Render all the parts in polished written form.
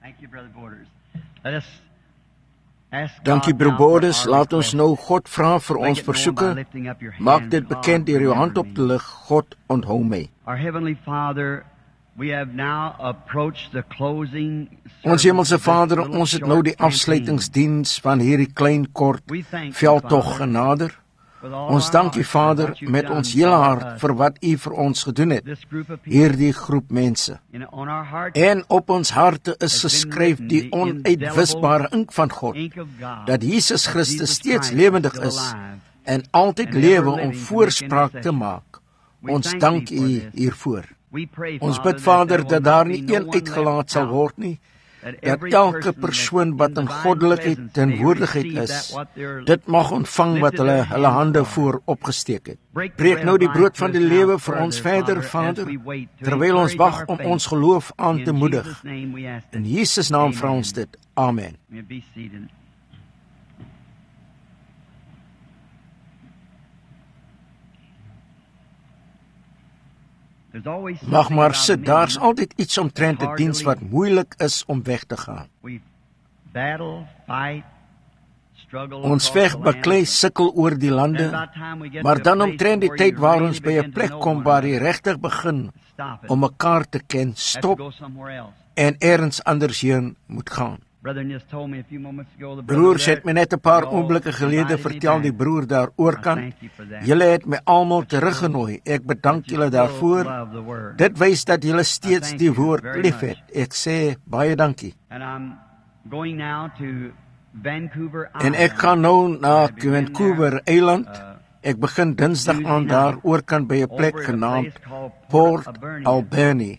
Dankie, Broer Borders. Laat ons nou God vra vir ons versoeke. Maak dit bekend deur jou hand op te lig. God, onthou my. Ons Hemelse Vader, ons het nou die afsluitingsdiens van hierdie klein kort veldtog genader. Ons dank U, Vader, met ons hele hart vir wat U vir ons gedoen het, hierdie groep mense. En op ons harte is geskryf die onuitwisbare ink van God, dat Jesus Christus steeds lewendig is en altyd lewe om voorspraak te maak. Ons dank U hiervoor. Ons bid, Vader, dat daar nie een uitgelaat sal word nie, dat elke persoon wat in goddelikheid teenwoordigheid is, dit mag ontvang wat hulle hande voor opgesteek het. Breek nou die brood van die lewe vir ons verder, Vader, terwyl ons wag om ons geloof aan te moedig. In Jesus naam vra ons dit. Amen. Mag maar sit, daar's altyd iets omtrent die diens wat moeilik is om weg te gaan. Ons veg, baklei, sukkel oor die lande, maar dan omtrent die tyd waar ons by 'n plek kom waar jy regtig begin om mekaar te ken, stop en ergens andersheen moet gaan. Broers het my net 'n paar oomblikke gelede vertel, die broer daar oorkant, julle het my almal teruggenooi, ek bedank julle daarvoor. Dit wys dat julle steeds die woord liefhet. Ek sê baie dankie. En ek gaan nou na Vancouver Eiland. Ek begin Dinsdag aan daar oorkant by 'n plek genaamd Port Alberni.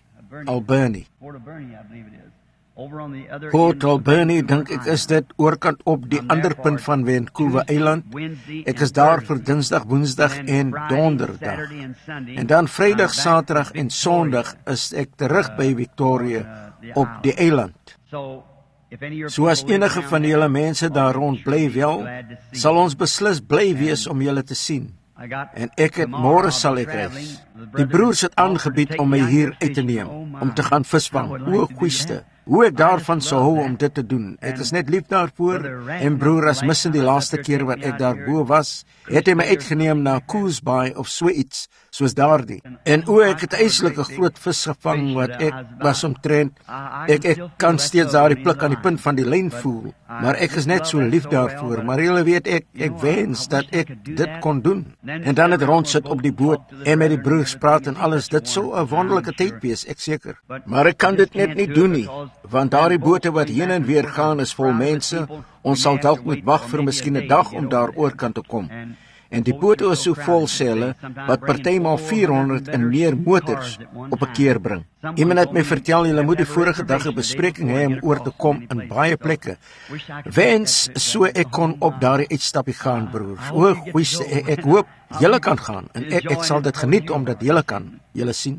Port Alberni, dink ek is dit, oorkant op die ander punt van Vancouver Eiland. Ek is daar vir Dinsdag, Woensdag en Donderdag. En dan Vrydag, Saterdag en Sondag is ek terug by Victoria op die eiland. So as enige van julle mense daar rond bly wel, sal ons beslis bly wees om julle te sien. En ek het môre sal ek reis. Die broers het aangebied om my hier uit te neem, om te gaan visvang. O, goeieste. Hoe ek daarvan sou hou om dit te doen. Ek is net lief daarvoor. En broer, as mis in die laaste keer wat ek daarbo was, het hy my uitgeneem na Coos Bay of so iets, soos daardie. En ek het eislike groot vis gevang wat ek was omtrent. Ek kan steeds daardie pluk aan die punt van die lyn voel, maar ek is net so lief daarvoor. Maar julle weet, ek wens dat ek dit kon doen. En dan het rondsit op die boot en met die broers praat en alles. Dit sou 'n wonderlike tyd wees, ek seker. Maar ek kan dit net nie doen nie, want daardie bote wat heen en weer gaan is vol mense. Ons sal dalk moet wag vir miskien 'n dag om daar oorkant te kom. En die bote is so vol selle, wat partymal 400 en meer motors op 'n keer bring. Iemand het my vertel, julle moet die vorige dag 'n bespreking hê om oor te kom in baie plekke. Wens so ek kon op daardie uitstappie gaan, broers. O, goeie, ek hoop julle kan gaan, en ek sal dit geniet omdat julle kan. Julle sien.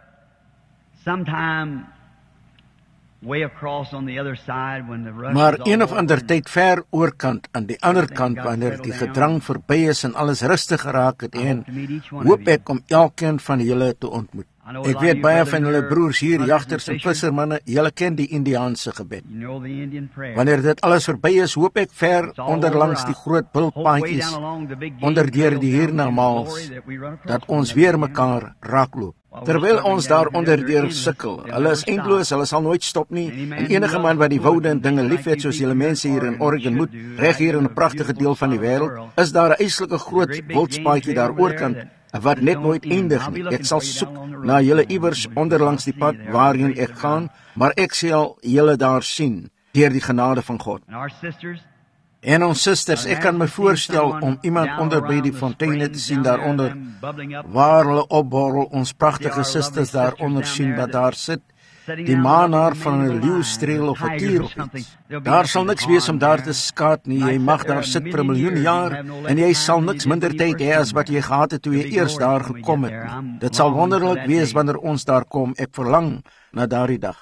Maar een of ander tyd ver oorkant, aan die ander kant, wanneer die gedrang verby is en alles rustig geraak het, en hoop ek om elkeen van julle te ontmoet. Ek weet baie van julle broers hier, jagters en vissermanne, julle ken die Indiaanse gebed. Wanneer dit alles verby is, hoop ek ver onderlangs die groot bulpaadjies, onderdeur die hiernamaals, dat ons weer mekaar raakloop. Terwyl ons daar onderdeur sukkel, hulle is eindeloos, hulle sal nooit stop nie, en enige man wat die woude en dinge lief het, soos julle mense hier in Oregon moet, reg hier in 'n pragtige deel van die wêreld, is daar 'n eislike groot bultspaadjie daar oorkant, wat net nooit eindig nie. Ek sal soek na julle iewers onderlangs die pad waarheen ek gaan, maar ek sal julle daar sien, deur die genade van God. En ons susters, ek kan my voorstel om iemand onder by die fonteine te sien daaronder, waar hulle opborrel, ons pragtige susters daaronder sien wat daar sit, die maanaar van 'n leeustreel of 'n tier of iets. Daar sal niks wees om daar te skaat nie, jy mag daar sit vir 'n miljoen jaar, en jy sal niks minder tyd hê as wat jy gehad het toe jy eers daar gekom het nie. Dit sal wonderlik wees wanneer ons daar kom, ek verlang na daardie dag.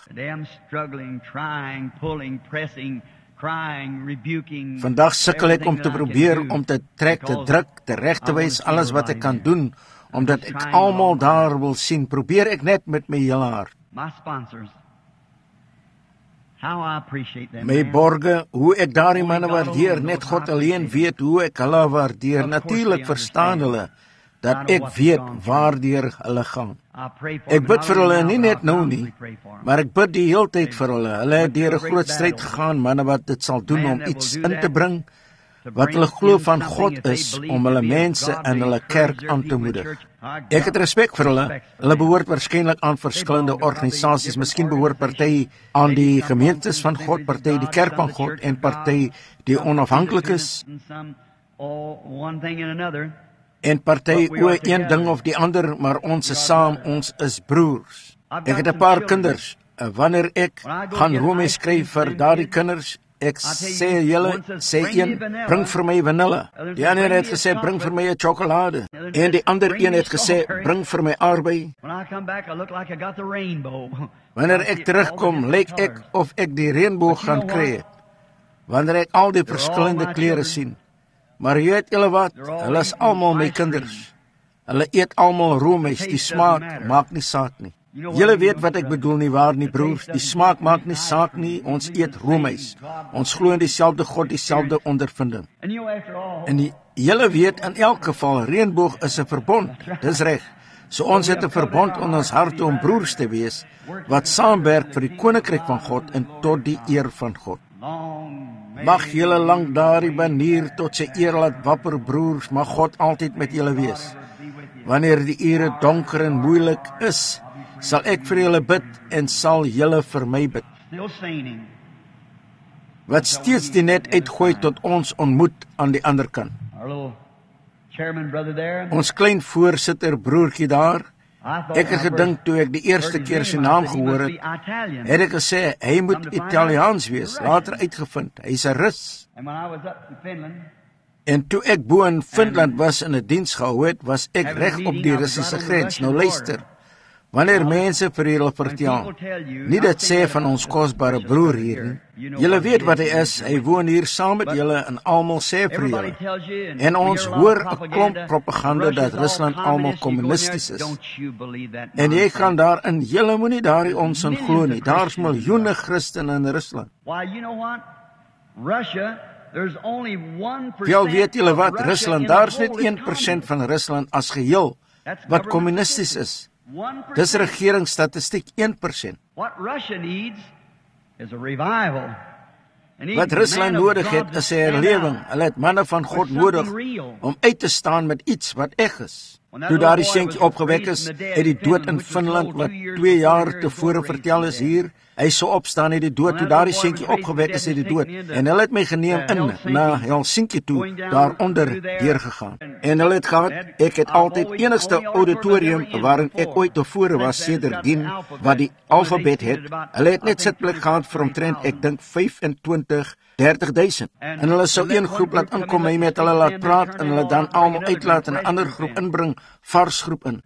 Vandag sukkel ek om te probeer om te trek, te druk, te reg te wys, alles wat ek kan doen, omdat ek almal daar wil sien, probeer ek net met my hele hart. My borge, hoe ek daardie manne waardeer, net God alleen weet hoe ek hulle waardeer. Natuurlik verstaan hulle dat ek weet waardeur hulle gaan. Ek bid vir hulle nie net nou nie, maar ek bid die hele tyd vir hulle. Hulle het deur 'n groot stryd gegaan, manne wat dit sal doen om iets in te bring wat hulle glo van God is, om hulle mense in hulle kerk aan te moedig. Ek het respek vir hulle. Hulle behoort waarskynlik aan verskillende organisasies, miskien behoort party aan die gemeentes van God, party die kerk van God en party die onafhanklikes en party oor een ding of die ander, maar ons is saam, ons is broers. Ek het 'n paar kinders. Wanneer ek gaan Rome skryf vir daardie kinders, ek sê julle, sê een, bring vir my vanille. Die ander het gesê, bring vir my 'n sjokolade. En die ander een het gesê, bring vir my aardbei. Wanneer ek terugkom, lyk ek of ek die reënboog gaan kry. Wanneer ek al die verskillende kleure sien. Maar jy weet julle wat, hulle is almal my kinders. Hulle eet almal roomys, die smaak maak nie saak nie. Julle weet wat ek bedoel nie waar nie, broers, die smaak maak nie saak nie, ons eet roomys. Ons glo in dieselfde God, dieselfde ondervinding. En julle weet in elk geval, reënboog is 'n verbond, dis reg. So ons het 'n verbond in ons harte om broers te wees, wat saamwerk vir die koninkryk van God en tot die eer van God. Mag julle lank daardie banier tot sy eer laat wapper, broers, mag God altyd met julle wees. Wanneer die ure donker en moeilik is, sal ek vir julle bid en sal julle vir my bid. Wat steeds die net uitgooi tot ons ontmoet aan die ander kant. Ons klein voorsitter broertjie daar, ek het gedink toe ek die eerste keer sy naam gehoor het ek gesê, hy moet Italiaans wees, later uitgevind, hy's 'n Rus. En toe ek bo in Finland was in 'n diens gehou het, was ek reg op die Russiese grens. Nou luister, wanneer mense vir julle vertel, nie dit sê van ons kosbare broer hier nie. Julle weet wat hy is, hy woon hier saam met julle en almal sê vir julle. En ons hoor 'n klomp propaganda dat Rusland almal kommunisties is. En jy gaan daarin, julle moenie daardie onsin glo nie. Daar's miljoene Christene in Rusland. Jy weet julle wat, Rusland, daar's net 1% van Rusland as geheel wat kommunisties is. Dis regeringsstatistiek 1%. Wat Rusland nodig het, is 'n herlewing. Hulle het manne van God nodig om uit te staan met iets wat eg is. Toe daardie seentjie opgewek is uit die dood in Finland, wat 2 jaar tevore vertel is hier, hy sou opstaan uit die dood, toe daardie seentjie opgewek is uit die dood. En hulle het my geneem in, na Helsinki toe, daaronder deurgegaan. En hulle het gehad, ek het altyd enigste auditorium waarin ek ooit tevore was, sedertdien, wat die alfabet het. Hulle het net sitplek gehad vir omtrent, ek dink 25-30.000. En hulle sou een groep laat inkom, hy met hulle laat praat, en hulle dan almal uitlaat en 'n ander groep inbring, vars groep in.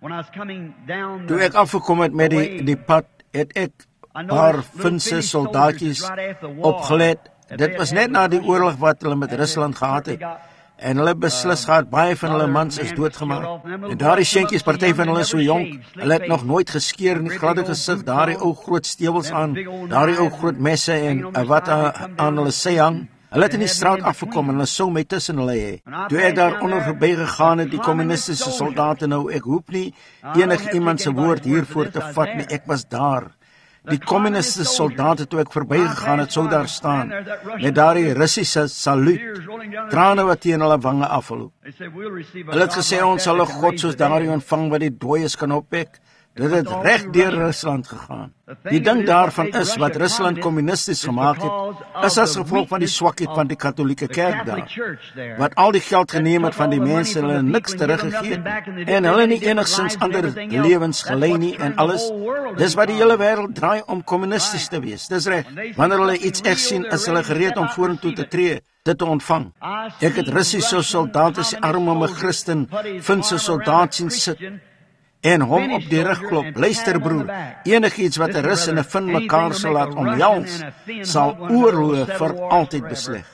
Toe ek afgekom het met die pad, het ek paar Finse soldaatjies opgelet. Dit was net na die oorlog wat hulle met Rusland gehad het. En hulle beslis gehad, baie van hulle mans is doodgemaak. En daardie seentjies, party van hulle so jonk, hulle het nog nooit geskeer nie, gladde gesig, daardie ou groot stewels aan, daardie ou groot messe en wat aan hulle sy hang. Hulle het in die straat afgekom en hulle sou my tussen hulle hê. Toe ek daar onder verbygegaan het, die kommunistiese soldate nou, ek hoef nie enig iemand se woord hiervoor te vat nie, ek was daar. Die kommunistiese soldate, toe ek verbygegaan het, sou daar staan, met daardie Russiese saluut, trane wat teen hulle wange afloop. Hulle het gesê, ons sal 'n God soos daardie ontvang wat die dooies kan opwek. Dit het reg deur Rusland gegaan. Die ding daarvan is, wat Rusland kommunisties gemaak het, is as gevolg van die swakheid van die katholieke kerk daar, wat al die geld geneem het van die mense, hulle niks teruggegee het, en hulle nie enigszins ander lewens gelei nie en alles. Dis wat die hele wêreld draai om kommunisties te wees, dis reg. Wanneer hulle iets echt sien, is hulle gereed om vorentoe te tree, dit te ontvang. Ek het Russiese soldate se arm om 'n Christen, Finse soldaat sien sit, en hom op die rug klop. Luister broer, enigiets wat 'n Rus en 'n Fin mekaar sal laat omhels, sal oorloë vir altyd besleg.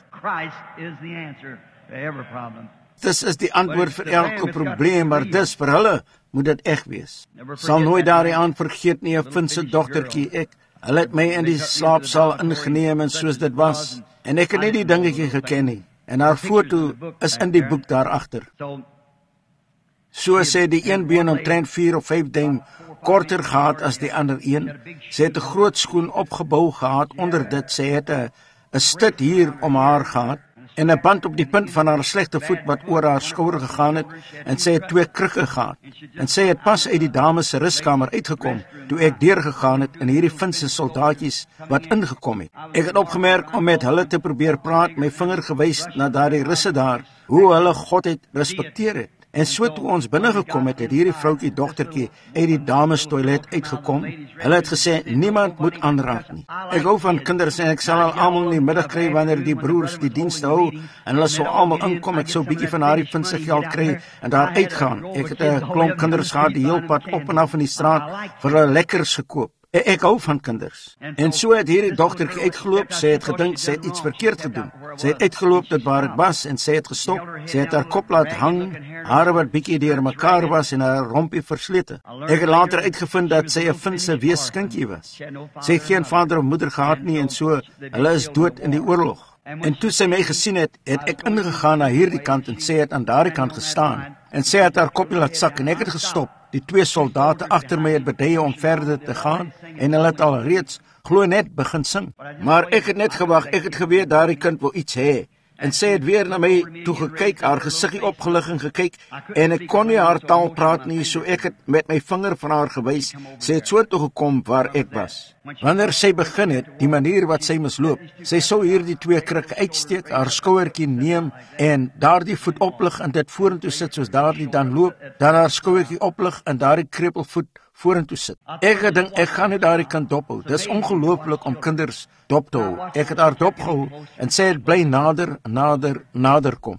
Dis is die antwoord vir elke probleem, maar dis vir hulle moet dit eg wees. Sal nooit daaraan vergeet nie, 'n Finse dogtertjie, Hulle het my in die slaapsaal ingeneem en soos dit was. En ek het nie die dingetjie geken nie. En haar foto is in die boek daar agter. So sê die een been omtrent 4 of 5 duim korter gehad as die ander een. Sy het 'n groot skoen opgebou gehad onder dit. Sy het 'n stit hier om haar gehad en 'n band op die punt van haar slegte voet wat oor haar skouer gegaan het en sy het 2 krikke gehad. En sy het pas uit die dames se ruskamer uitgekom toe ek deurgegaan het en hierdie Finse soldaatjies wat ingekom het. Ek het opgemerk om met hulle te probeer praat, my vinger gewys na daardie Russe daar, hoe hulle God het respekteer het. En so toe ons binnegekom het, het hierdie vroutjie dogtertjie uit die dames toilet uitgekom. Hulle het gesê niemand moet aanraak nie. Ek hou van kinders en ek sal al almal in die middag kry wanneer die broers die dienste hou en hulle sou almal inkom. Ek sou 'n bietjie van haar Finse geld kry en daar uitgaan. Ek het 'n klomp kinders gehad die heel pad op en af in die straat vir hulle lekkers gekoop. Ek hou van kinders. En so het hierdie dogtertjie uitgeloop. Sy het gedink sy het iets verkeerd gedoen. Sy het uitgeloop tot waar ek was en sy het gestop. Sy het haar kop laat hang, hare wat bietjie deur mekaar was en haar rompie verslete. Ek het later uitgevind dat sy 'n Finse weeskindjie was. Sy het geen vader of moeder gehad nie en so hulle is dood in die oorlog. En toe sy my gesien het, het ek ingegaan na hierdie kant en sy het aan daardie kant gestaan. En sy het haar kopie laat sak en ek het gestop. Die 2 soldate agter my het beduie om verder te gaan en hulle het al reeds glo net begin sing. Maar ek het net gewag, ek het geweet daardie kind wil iets hê. En sy het weer na my toe gekyk, haar gesiggie opgelig en gekyk en ek kon nie haar taal praat nie, so ek het met my vinger van haar gewys. Sy het so toe gekom waar ek was. Wanneer sy begin het, die manier wat sy misloop, sy sou hierdie 2 krikke uitsteek, haar skouertjie neem en daardie voet oplig en dit vorentoe sit soos daardie dan loop, dan haar skouertjie oplig en daardie krepelvoet vorentoe sit. Ek het gedink ek gaan net daardie kind dophou. Dis ongelooflik om kinders dop te hou. Ek het haar dopgehou en sy het bly nader kom.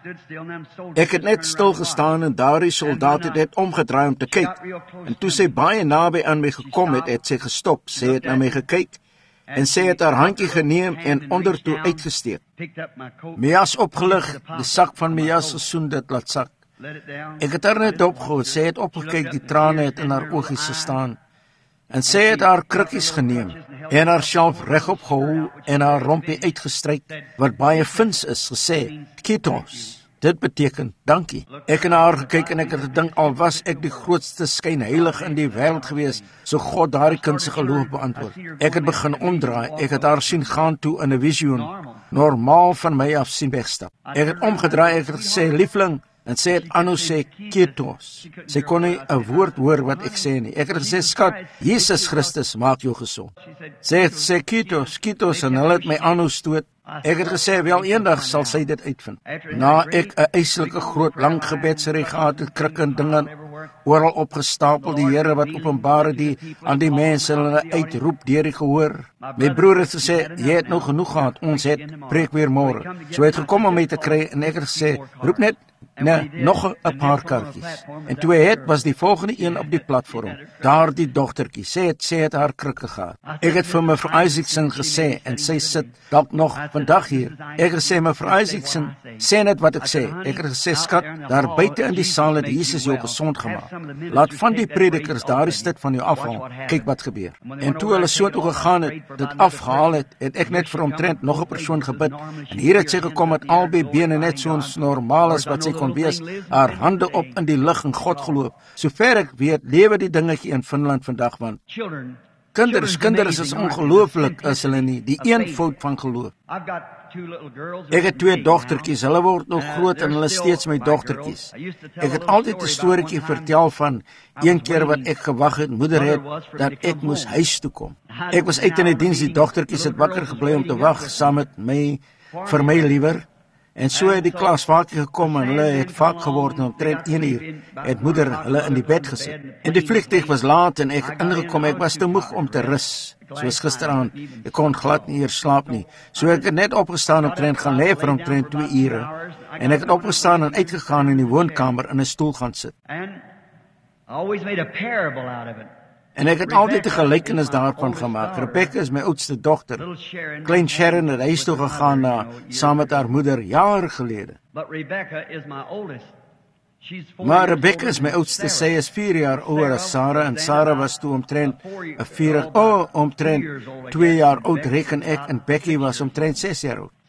Ek het net stil gestaan en daardie soldaat het net omgedraai om te kyk. En toe sy baie naby aan my gekom het, het sy gestop. Sy het na my gekyk en sy het haar handjie geneem en ondertoe uitgesteek. My jas opgelig, die sak van my jas gesoen, dit laat sak. Ek het haar net opgehou, sy het opgekyk, die trane het in haar oogies gestaan. En sy het haar krukkies geneem en haar self regop gehou en haar rompie uitgestryk, wat baie Fins is, gesê, Kitos. Dit beteken, dankie. Ek het na haar gekyk en ek het gedink, al was ek die grootste skynheilig in die wêreld gewees, so God daardie kind se geloof beantwoord. Ek het begin omdraai, ek het haar sien gaan toe in 'n visioen, normaal van my af sien wegstap. Ek het omgedraai, ek het gesê, liefling, en sy het aanhou sê, Kitos. Sy kon nie 'n woord hoor wat ek sê nie. Ek het gesê, skat, Jesus Christus maak jou gesond. Sy het sê, Kitos, en hulle het my aanhou stoot. Ek het gesê, wel eendag sal sy dit uitvind. Na ek 'n eislike groot lang gebedsry gehad het, krikke en dinge oral opgestapel, die Here wat openbare die aan die mense hulle uitroep deur die gehoor. My broer het gesê, jy het nou genoeg gehad, ons het preek weer môre. So het gekom om my te kry en ek het gesê, roep net nog 'n paar kaartjies. En toe hy het, was die volgende een op die platform. Daar die dogtertjie, sy het haar krikke gehad. Ek het vir mevrou Isaacson gesê en sy sit dalk nog vandag hier. Ek het gesê, mevrou Isaacson, sê net wat ek sê. Ek het gesê, skat, daar buite in die saal het Jesus jou gesond gemaak. Laat van die predikers daardie stit van jou afhaal. Kyk wat gebeur. En toe hulle so toe gegaan het, dit afgehaal het, het ek net vir omtrent nog 'n persoon gebid. En hier het sy gekom met albei bene net soos normaal as wat sy kon wees, haar hande op in die lug en God geloop. Sover ek weet, lewe die dingetjie in Finland vandag, want kinders is ongelooflik as hulle nie, die eenvoud van geloof. Ek het 2 dogtertjies, hulle word nog groot en hulle steeds my dogtertjies. Ek het altyd 'n storieetjie vertel van een keer wat ek gewag het, moeder het, dat ek moes huis toe kom. Ek was uit in die diens, die dogtertjies het wakker gebly om te wag, saam met my, vir my liewer. En so het die klas vaker gekom en hulle het vaak geword en omtrent 1 uur het moeder hulle in die bed gesit. En die vliegtuig was laat en ek het ingekom, ek was te moeg om te rus. Soos gisteraand, ek kon glad nie eers slaap nie. So ek het net opgestaan omtrent gaan lê vir omtrent 2 ure. En ek het opgestaan en uitgegaan in die woonkamer in 'n stoel gaan sit. En ek het altyd 'n gelykenis daarvan gemaak. Rebecca is my oudste dogter. Klein Sharon het huis toe gegaan saam met haar moeder jare gelede. Maar Rebecca is my oudste, sy is 4 jaar ouer as Sarah, en Sarah was toe omtrent 2 jaar oud, reken ek, en Becky was omtrent 6 jaar oud.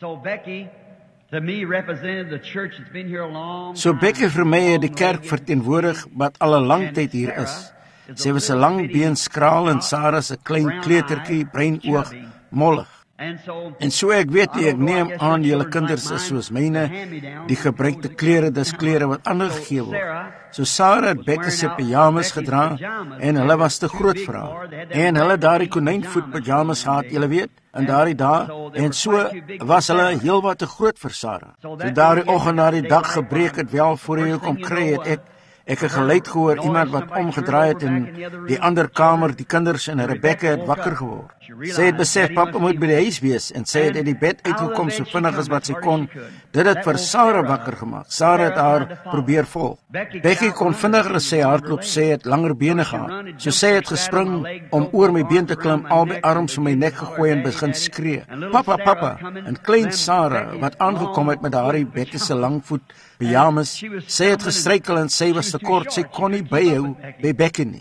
So Becky vir my het die kerk verteenwoordig wat al 'n lang tyd hier is. Sy was 'n lang been, skraal, en Sarah se klein kleutertjie, bruin oog, mollig. En so ek weet nie, ek neem aan julle kinders is soos myne, die gebruikte klere, dis klere wat ander gegee word. So Sarah het Becky se pyjamas gedra, en hulle was te groot vir haar. En hulle daardie konynvoet pyjamas gehad, julle weet, in daardie dae, en so was hulle heel wat te groot vir Sarah. So daardie oggend na die dag gebreek het wel, voor jy kom kry het ek het geluid gehoor, iemand wat omgedraai het in die ander kamer, die kinders en Rebecca het wakker geword. Sy het besef, papa moet by die huis wees, en sy het uit die bed uitgekom so vinnig as wat sy kon. Dit het vir Sarah wakker gemaak. Sarah het haar probeer volg. Becky kon vinniger as sy hardloop, sy het langer bene gehad. So sy het gespring om oor my been te klim, albei arms om my nek gegooi en begin skree. Papa, papa, en klein Sarah, wat aangekom het met haar Becky se langvoet pyjamas, sy het gestruikel en sy was te kort, sy kon nie byhou by Becky nie.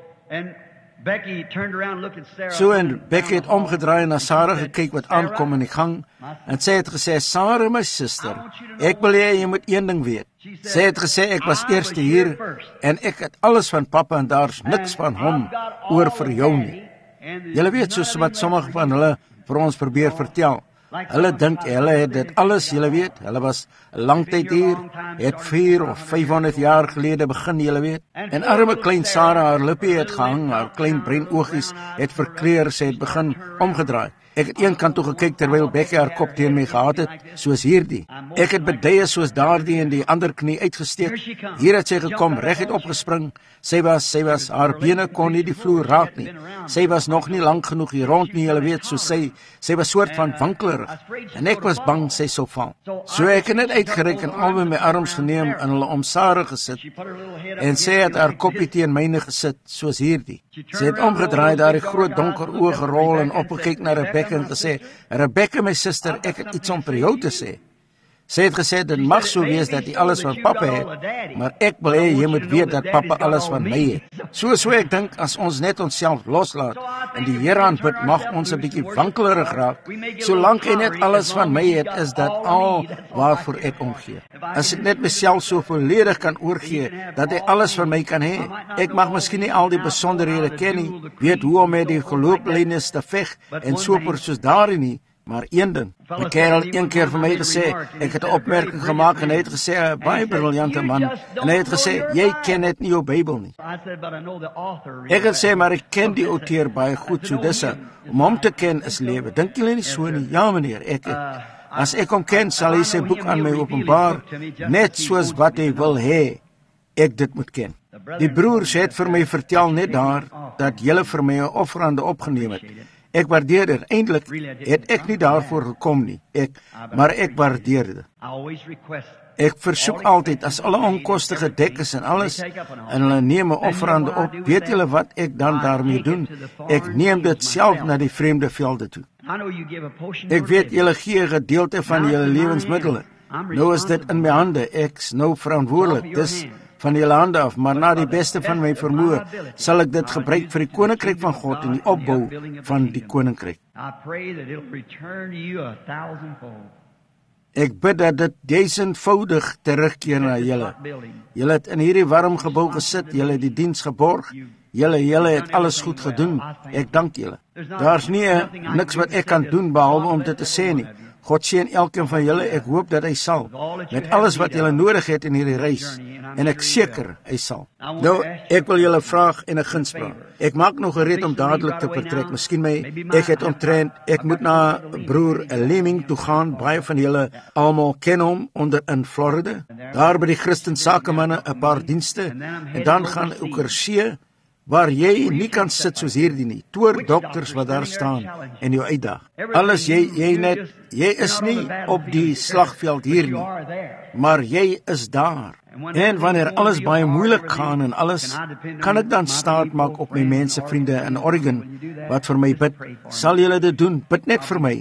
So en Becky het omgedraai en na Sarah gekyk wat aankom in die gang, en sy het gesê, Sarah, my sister, ek wil jy moet een ding weet. Sy het gesê, ek was eerste hier, en ek het alles van papa, en daar's niks van hom oor vir jou nie. Julle weet soos wat sommige van hulle vir ons probeer vertel. Hulle dink, hulle het dit alles, julle weet, hulle was lang tyd hier, het 400 of 500 jaar gelede begin, julle weet, en arme klein Sarah, haar lippie het gehang, haar klein bruin oogies het verkleur, sy het begin omgedraai. Ek het een kant toe gekyk terwyl Becky haar kop teen my gehad het, soos hierdie. Ek het beduie soos daardie en die ander knie uitgesteek. Hier het sy gekom, reguit opgespring. Sy was, haar bene kon nie die vloer raak nie. Sy was nog nie lank genoeg hier rond nie, julle weet, so sy was soort van wankelerig. En ek was bang sy sou val. So ek het net uitgereik en albei my arms geneem en hulle om Sarah gesit. En sy het haar koppie teen myne gesit, soos hierdie. Sy het omgedraai, daar die groot donker oë gerol en opgekyk na Rebecca en gesê, Rebecca, my sister, ek het iets om vir jou te sê. Sy het gesê, dit mag so wees dat jy alles van papa het, maar ek wil hê, jy moet weet dat papa alles van my het. So ek dink, as ons net onsself loslaat en die Here aanbid, mag ons 'n bietjie wankelerig raak. Solank hy net alles van my het, is dat al waarvoor ek omgee. As ek net myself so volledig kan oorgee, dat hy alles van my kan hê. Ek mag miskien nie al die besonderhede ken nie, weet hoe om met die gelooplynes te veg en soos daarin nie, maar een ding. 'n kerel een keer vir my gesê, ek het 'n opmerking gemaak en hy het gesê, 'n baie briljante man, en hy het gesê, jy ken net nie jou Bybel nie. Ek het sê, maar ek ken die outeur baie goed, so dis om hom te ken is lewe. Dink julle nie so nie? Ja meneer, as ek hom ken, sal hy sy boek aan my openbaar, net soos wat hy wil hê, ek dit moet ken. Die broers het vir my vertel net daar, dat julle vir my 'n offerande opgeneem het. Ek waardeer dit. Eintlik het ek nie daarvoor gekom nie, maar ek waardeer dit. Ek versoek altyd, as alle onkoste gedek is en alles, en hulle neem 'n offerande op, weet julle wat ek dan daarmee doen? Ek neem dit self na die vreemde velde toe. Ek weet julle gee 'n gedeelte van julle lewensmiddele. Nou is dit in my hande, ek's nou verantwoordelik, dis van julle hande af, maar na die beste van my vermoë sal ek dit gebruik vir die koninkryk van God en die opbou van die koninkryk. Ek bid dat dit 1000voudig terugkeer na julle. Julle het in hierdie warm gebou gesit, julle het die diens geborg, julle het alles goed gedoen, ek dank julle. Daar's niks wat ek kan doen behalwe om dit te sê nie. God seën elkeen van julle, ek hoop dat hy sal, met alles wat julle nodig het in hierdie reis, en ek seker hy sal. Nou, ek wil julle vraag en 'n guns vra. Ek maak nog gereed om dadelik te vertrek, miskien ek moet na broer Lemming toe gaan, baie van julle almal ken hom onder in Florida, daar by die Christen Sakemanne 'n paar dienste, en dan gaan ek oor see, waar jy nie kan sit soos hierdie nie, toer dokters wat daar staan en jou uitdag. Alles jy is nie op die slagveld hier nie, maar jy is daar. En wanneer alles baie moeilik gaan en alles, kan ek dan staat maak op my mense vriende in Oregon, wat vir my bid. Sal julle dit doen? Bid net vir my.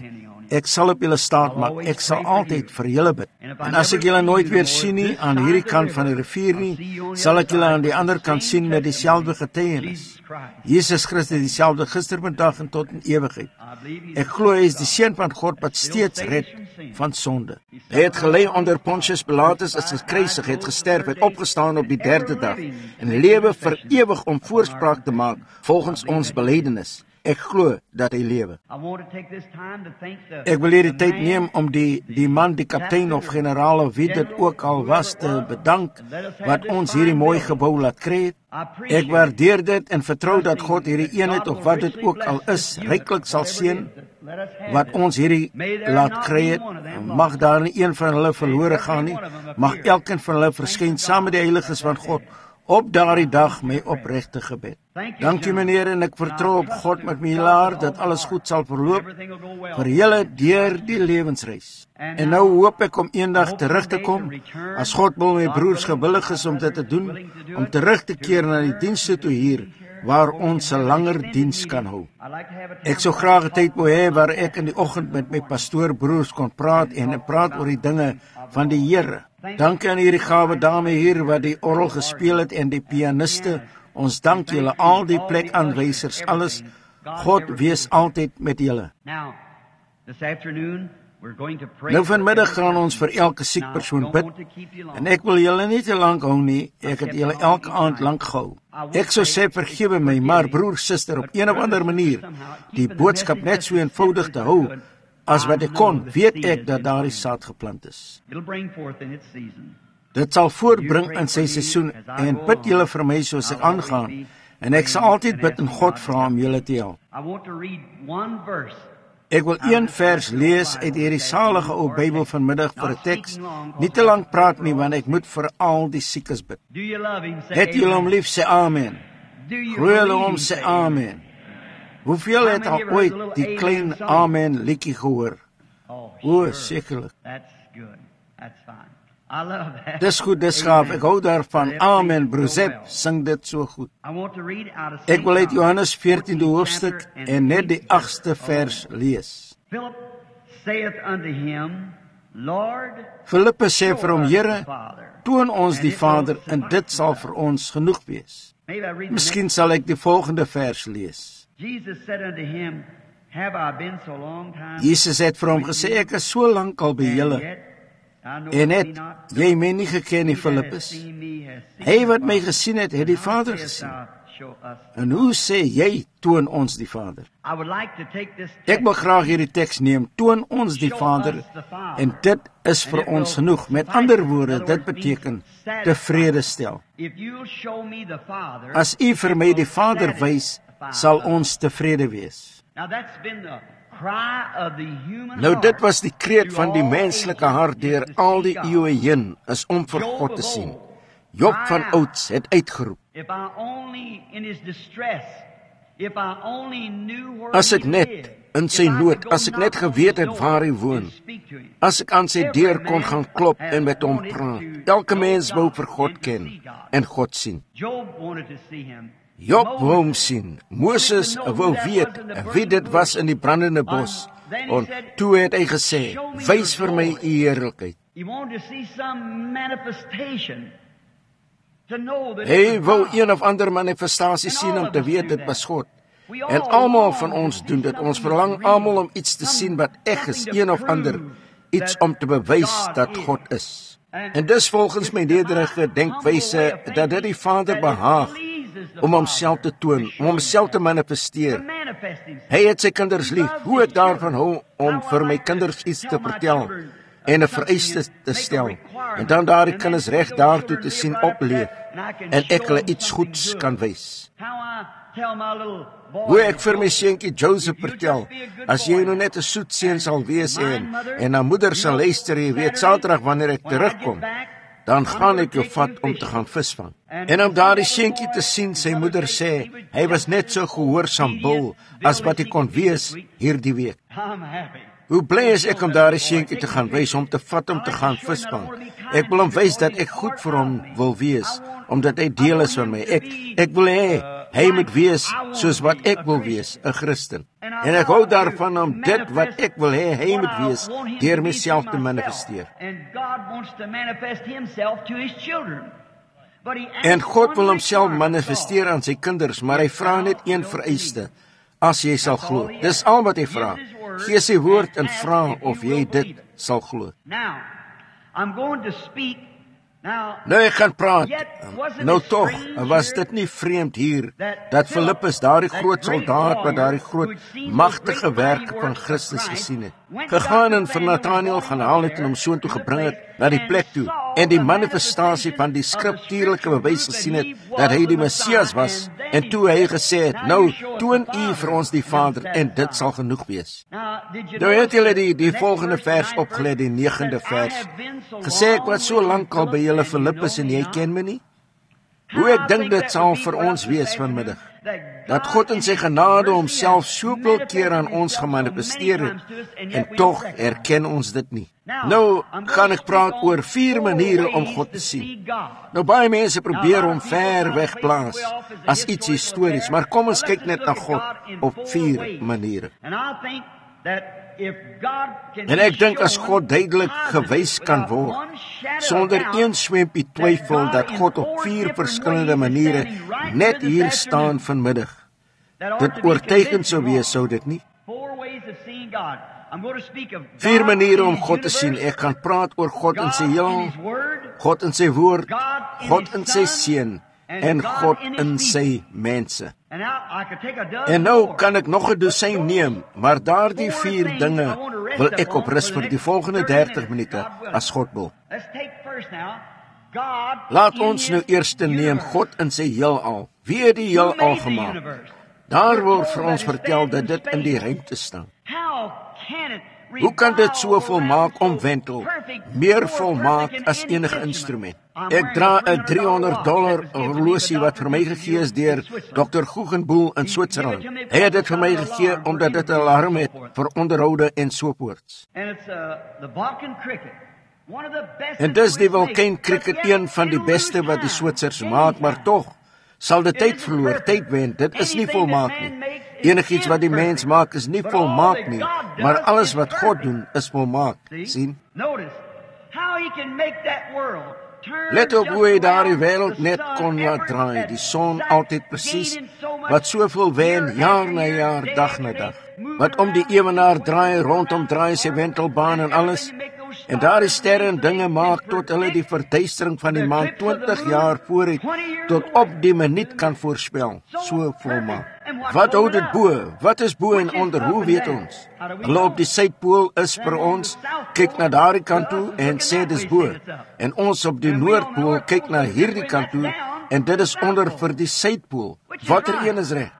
Ek sal op julle staat maak, ek sal altyd vir julle bid. En as ek julle nooit weer sien nie, aan hierdie kant van die rivier nie, sal ek julle aan die ander kant sien met dieselfde getuienis. Jesus Christus dieselfde gister, vandag en tot in ewigheid. Ek glo hy is die seun van God wat steeds red van sonde. Hy het gelei onder Pontius Pilatus, is gekruisig, het gesterf, het opgestaan op die 3de dag en lewe vir ewig om voorspraak te maak volgens ons belydenis. Ek glo dat hy lewe. Ek wil hierdie tyd neem om die man, die kaptein of generaal of wie dit ook al was, te bedank wat ons hierdie mooi gebou laat kry. Ek waardeer dit en vertrou dat God hierdie eenheid of wat dit ook al is, ryklik sal seën wat ons hierdie laat kry het. Mag daar nie een van hulle verlore gaan nie, mag elkeen van hulle verskyn saam met die heiliges van God op daardie dag my opregte gebed. Dankie meneer, en ek vertrou op God met my laar dat alles goed sal verloop vir julle deur die lewensreis. En nou hoop ek om eendag terug te kom, as God wil my broers gewillig is om dit te doen, om terug te keer na die dienste toe hier, waar ons 'n langer diens kan hou. Ek sou graag 'n tyd wou hê waar ek in die oggend met my pastoorbroers kon praat en praat oor die dinge van die Here. Dankie aan hierdie gawe dame hier wat die orgel gespeel het en die pianiste. Ons dank julle, al die plekaanwysers, alles. God wees altyd met julle. Nou vanmiddag gaan ons vir elke siek persoon bid, en ek wil julle nie te lank hou nie, ek het julle elke aand lank gehou. Ek sou sê vergewe my, maar broer, suster, op een of ander manier, die boodskap net so eenvoudig te hou, as wat ek kon, weet ek dat daar die saad geplant is. Dit sal voortbring in sy seisoen, en bid julle vir my soos ek aangaan, en ek sal altyd bid en God vra om julle te help. Ek wil een vers lees uit hierdie salige ou Bybel vanmiddag vir 'n teks. Nie te lank praat nie, want ek moet vir al die siekes bid. Het julle hom lief, sê amen. Glo julle hom, sê amen. Hoeveel het al ooit die klein amen liedjie gehoor? O, sekerlik. Dis goed, dis gaaf, ek hou daarvan. Amen, Brosep, sing dit so goed. Ek wil uit Johannes 14de hoofstuk en net die 8ste vers lees. Filippus sê vir hom, Here, toon ons die Vader, en dit sal vir ons genoeg wees. Miskien sal ek die volgende vers lees. Jesus het vir hom gesê, ek is so lank al by julle, en het jy my nie geken nie, Filippus? Hy wat my gesien het, het die Vader gesien. En hoe sê jy, toon ons die Vader? Ek wil graag hierdie teks neem, toon ons die Vader, en dit is vir ons genoeg. Met ander woorde, dit beteken tevrede stel. As u vir my die Vader wys, sal ons tevrede wees. Nou dit was die kreet van die menslike hart deur al die eeue heen, is om vir God te sien. Job van ouds het uitgeroep, as ek net in sy nood, as ek net geweet het waar hy woon, as ek aan sy deur kon gaan klop en met hom praat. Elke mens wou vir God ken en God sien. Job wou hom sien. Moses wou weet wie dit was in die brandende bos. En toe het hy gesê, wys vir my u heerlikheid. Hy wou een of ander manifestasie sien om te weet dit was God. En almal van ons doen dit. Ons verlang almal om iets te sien wat eg is, een of ander, iets om te bewys dat God is. En dis volgens my nederige denkwyse dat dit die Vader behaag om homself te toon, om homself te manifesteer. Hy het sy kinders lief. Hoe ek daarvan hou om vir my kinders iets te vertel en 'n vereiste te stel, en dan daardie kinders reg daartoe te sien opleef, en ek hulle iets goeds kan wys. Hoe ek vir my seentjie Joseph vertel, as jy nou net 'n soet seun sal wees en na moeder sal luister, jy weet, Saterdag wanneer ek terugkom, dan gaan ek jou vat om te gaan visvang. En om daardie seentjie te sien, sy moeder sê, hy was net so gehoorsaam bil as wat hy kon wees hierdie week. Hoe bly is ek om daardie seentjie te gaan wys, om te vat om te gaan visvang. Ek wil hom wys dat ek goed vir hom wil wees, omdat hy deel is van my. Ek wil hê Hy moet wees soos wat ek wil wees, 'n Christen. En ek hou daarvan om dit wat ek wil hê hy moet wees, deur myself te manifesteer. En God wil homself manifesteer aan sy kinders, maar hy vra net een vereiste: as jy sal glo. Dis al wat hy vra. Gee sy woord en vra of jy dit sal glo. Nou ek gaan praat. Nou tog, was dit nie vreemd hier, dat Filippus daardie groot soldaat wat daardie groot, magtige werk van Christus gesien het, gegaan en vir Nathanael gaan haal het en hom soontoe gebring het, na die plek toe, en die manifestasie van die skriftuurlike bewys gesien het, dat hy die Messias was, en toe hy gesê het, nou, toon u vir ons die Vader, en dit sal genoeg wees. Nou het julle die volgende vers opgeleid, die 9de vers, gesê ek wat so lank al by julle Filippus en jy ken my nie? Hoe ek dink dit sal vir ons wees vanmiddag, dat God in sy genade homself soveel keer aan ons gemanifesteer het, en tog erken ons dit nie. Nou gaan ek praat oor 4 maniere om God te sien. Nou baie mense probeer hom ver weg plaas as iets histories, maar kom ons kyk net na God op 4 maniere. En ek dink as God duidelik gewys kan word, sonder een swempie twyfel dat God op 4 verskillende maniere net hier staan vanmiddag, dit oortuigend sou wees, sou dit nie? 4 maniere om God te sien. Ek gaan praat oor God in sy heelal, God in sy woord, God in sy seun, en God in sy mense. En nou kan ek nog 'n dosyn neem, maar daardie 4 dinge wil ek op rus vir die volgende 30 minute, as God wil. Laat ons nou eers neem God in sy heelal. Wie het die heelal gemaak? Daar word vir ons vertel dat dit in die ruimte staan. Hoe kan dit so volmaak omwentel, meer volmaak as enige instrument? Ek dra 'n $300 horlosie wat vir my gegee is deur Dr. Guggenboel in Switserland. Hy het dit vir my gegee omdat dit 'n alarm het vir onderhoude en soortvoorts. En dis die Vulcan Cricket, een van die beste wat die Switsers maak, maar tog sal dit tyd verloor, tyd wen. Dit is nie volmaak nie. Enigiets wat die mens maak is nie volmaak nie, maar alles wat God doen is volmaak. Sien? Let op hoe hy daardie wêreld net kon laat draai, die son altyd presies, wat soveel wen, jaar na jaar, dag na dag. Wat om die ewenaar draai, rondom draai sy wentelbaan en alles, en daardie sterre en dinge maak tot hulle die verduistering van die maan 20 jaar vooruit, tot op die minuut kan voorspel, so volmaak. Wat hou dit bo? Wat is bo en onder? Hoe weet ons? Hulle op die suidpool is vir ons, kyk na daardie kant toe en sê dis bo. En ons op die noordpool kyk na hierdie kant toe en dit is onder vir die suidpool. Watter een is reg?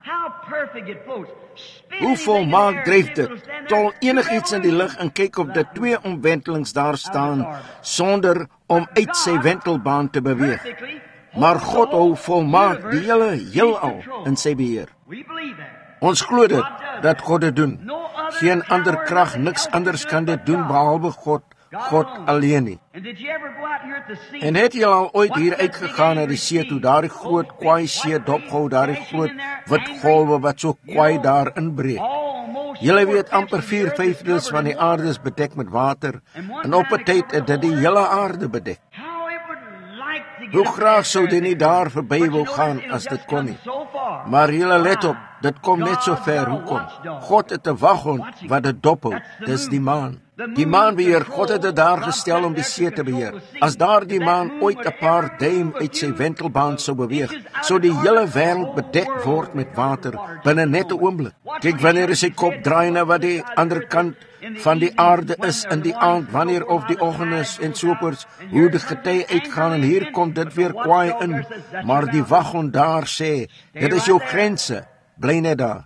Hoe volmaak dryf dit? Tol enigiets in die lug en kyk of dit 2 omwentelings daar staan, sonder om uit sy wentelbaan te beweeg. Maar God hou volmaak die hele heelal in sy beheer. Ons glo dit, dat God dit doen. Geen ander krag, niks anders kan dit doen behalwe God, God alleen nie. En het jy al ooit hier uitgegaan na die see toe, daardie groot kwaai see dopgehou, daardie groot wit golwe wat so kwaai daar inbreek? Julle weet amper 4/5 van die aarde is bedek met water, en op 'n tyd het dit die hele aarde bedek. Hoe graag sou dit nie daar verby wil gaan as dit kon nie. Maar julle let op, dit kom net so ver. Hoekom? God het 'n waghond wat dit dophou, dis die maan. Die maan beheer, God het dit daar gestel om die see te beheer. As daar die maan ooit 'n paar duim uit sy wentelbaan sou beweeg, sou die hele wêreld bedek word met water binne net 'n oomblik. Kyk wanneer hy sy kop draai na wat die ander kant van die aarde is in die aand, wanneer of die oggend is en soopers, hoe die gety uitgaan en hier kom dit weer kwaai in. Maar die waghond daar sê, dit is jou grense, bly net daar.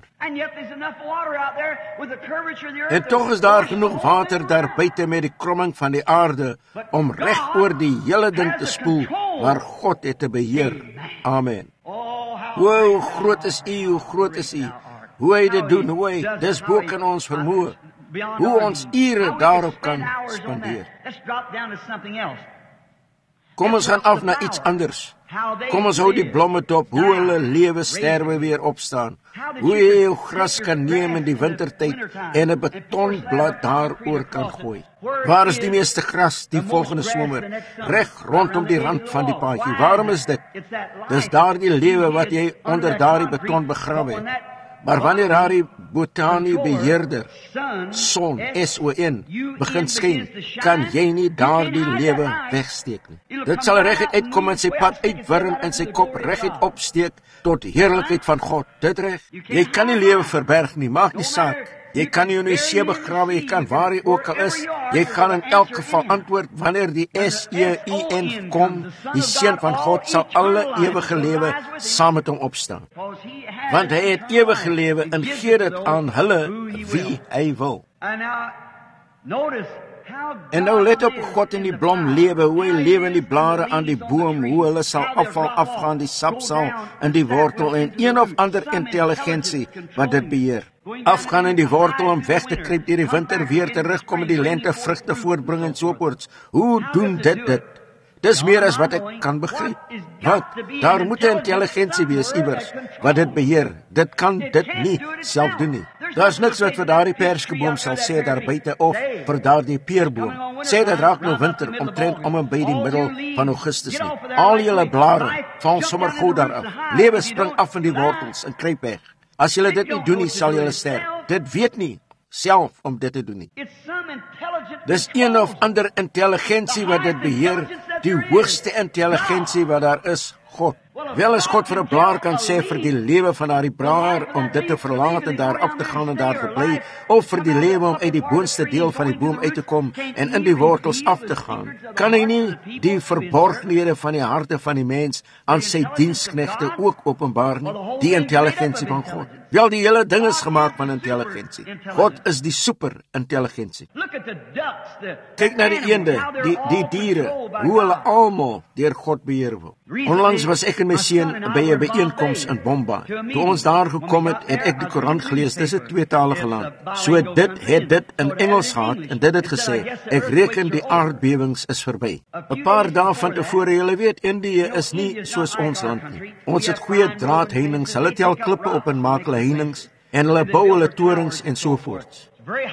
En tog is daar genoeg water daar buite met die kromming van die aarde om reg oor die hele ding te spoel, maar God het te beheer. Amen. Hoe groot is U, hoe groot is U, hoe hy dit doen, hoe hy, dis bo kan ons vermoë, hoe ons ure daarop kan spandeer. Kom ons gaan af na iets anders. Kom ons hou die blomme dop, hoe hulle lewe, sterwe, weer opstaan. Hoe jy jou gras kan neem in die wintertyd en 'n betonblad daaroor kan gooi. Waar is die meeste gras die volgende somer? Reg rondom die rand van die paadjie. Waarom is dit? Dis daardie lewe wat jy onder daardie beton begrawe het. Maar wanneer daardie botanie beheerder, son, S-O-N, begin skyn, kan jy nie daardie lewe wegsteek nie. Dit sal reguit uitkom en sy pad uitwurm en sy kop reguit opsteek tot heerlikheid van God. Dit reg? Jy kan nie lewe verberg nie, maak nie saak. Jy kan nie in die see begrawe, jy kan waar jy ook al is. Jy gaan in elk geval antwoord wanneer die S-E-I-N kom. Die Seun van God sal alle ewige lewe saam met hom opstaan. Want hy het ewige lewe en gee dit aan hulle wie hy wil. En nou let op God in die blom lewe, hoe hy lewe in die blare aan die boom, hoe hulle sal afval afgaan, die sap sal in die wortel en een of ander intelligensie wat dit beheer. Afgaan in die wortel om weg te kruip deur die winter, weer terugkom in die lente, vrugte voortbring en soorts. Hoe doen dit? Dis meer as wat ek kan begryp. Wat? Daar moet 'n intelligensie wees iewers wat dit beheer. Dit kan dit nie self doen nie. Daar's niks wat vir daardie perskeboom sal sê daar buite of vir daardie peerboom. Sê dit raak nou winter omtrent om en by die middel van Augustus nie. Al julle blare val sommer gou daar af. Lewe spring af in die wortels en kruip weg. As julle dit nie doen nie, sal julle sterf. Dit weet nie self om dit te doen nie. Dis een of ander intelligensie wat dit beheer, die hoogste intelligensie wat daar is, God. Wel as God vir 'n blaar kan sê vir die lewe van daardie blaar om dit te verlaat en daar af te gaan en daar te bly, of vir die lewe om uit die boonste deel van die boom uit te kom en in die wortels af te gaan, kan hy nie die verborgenhede van die harte van die mens aan sy diensknegte ook openbaar nie, die intelligensie van God. Wel, die hele ding is gemaak van intelligensie. God is die super-intelligensie. Kyk na die eende, die diere, hoe hulle almal deur God beheer word. Onlangs was ek en my seun by 'n byeenkoms in Bombay. Toe ons daar gekom het, het ek die Koran gelees. Dis 'n tweetalige land. So dit het dit in Engels gehad en dit het gesê, ek reken die aardbewings is verby. 'n Paar dae van tevore, julle weet, Indië is nie soos ons land nie. Ons het goeie draadheininge. Hulle tel klippe op en maak hulle heininge en hulle bou hulle torings en so voort.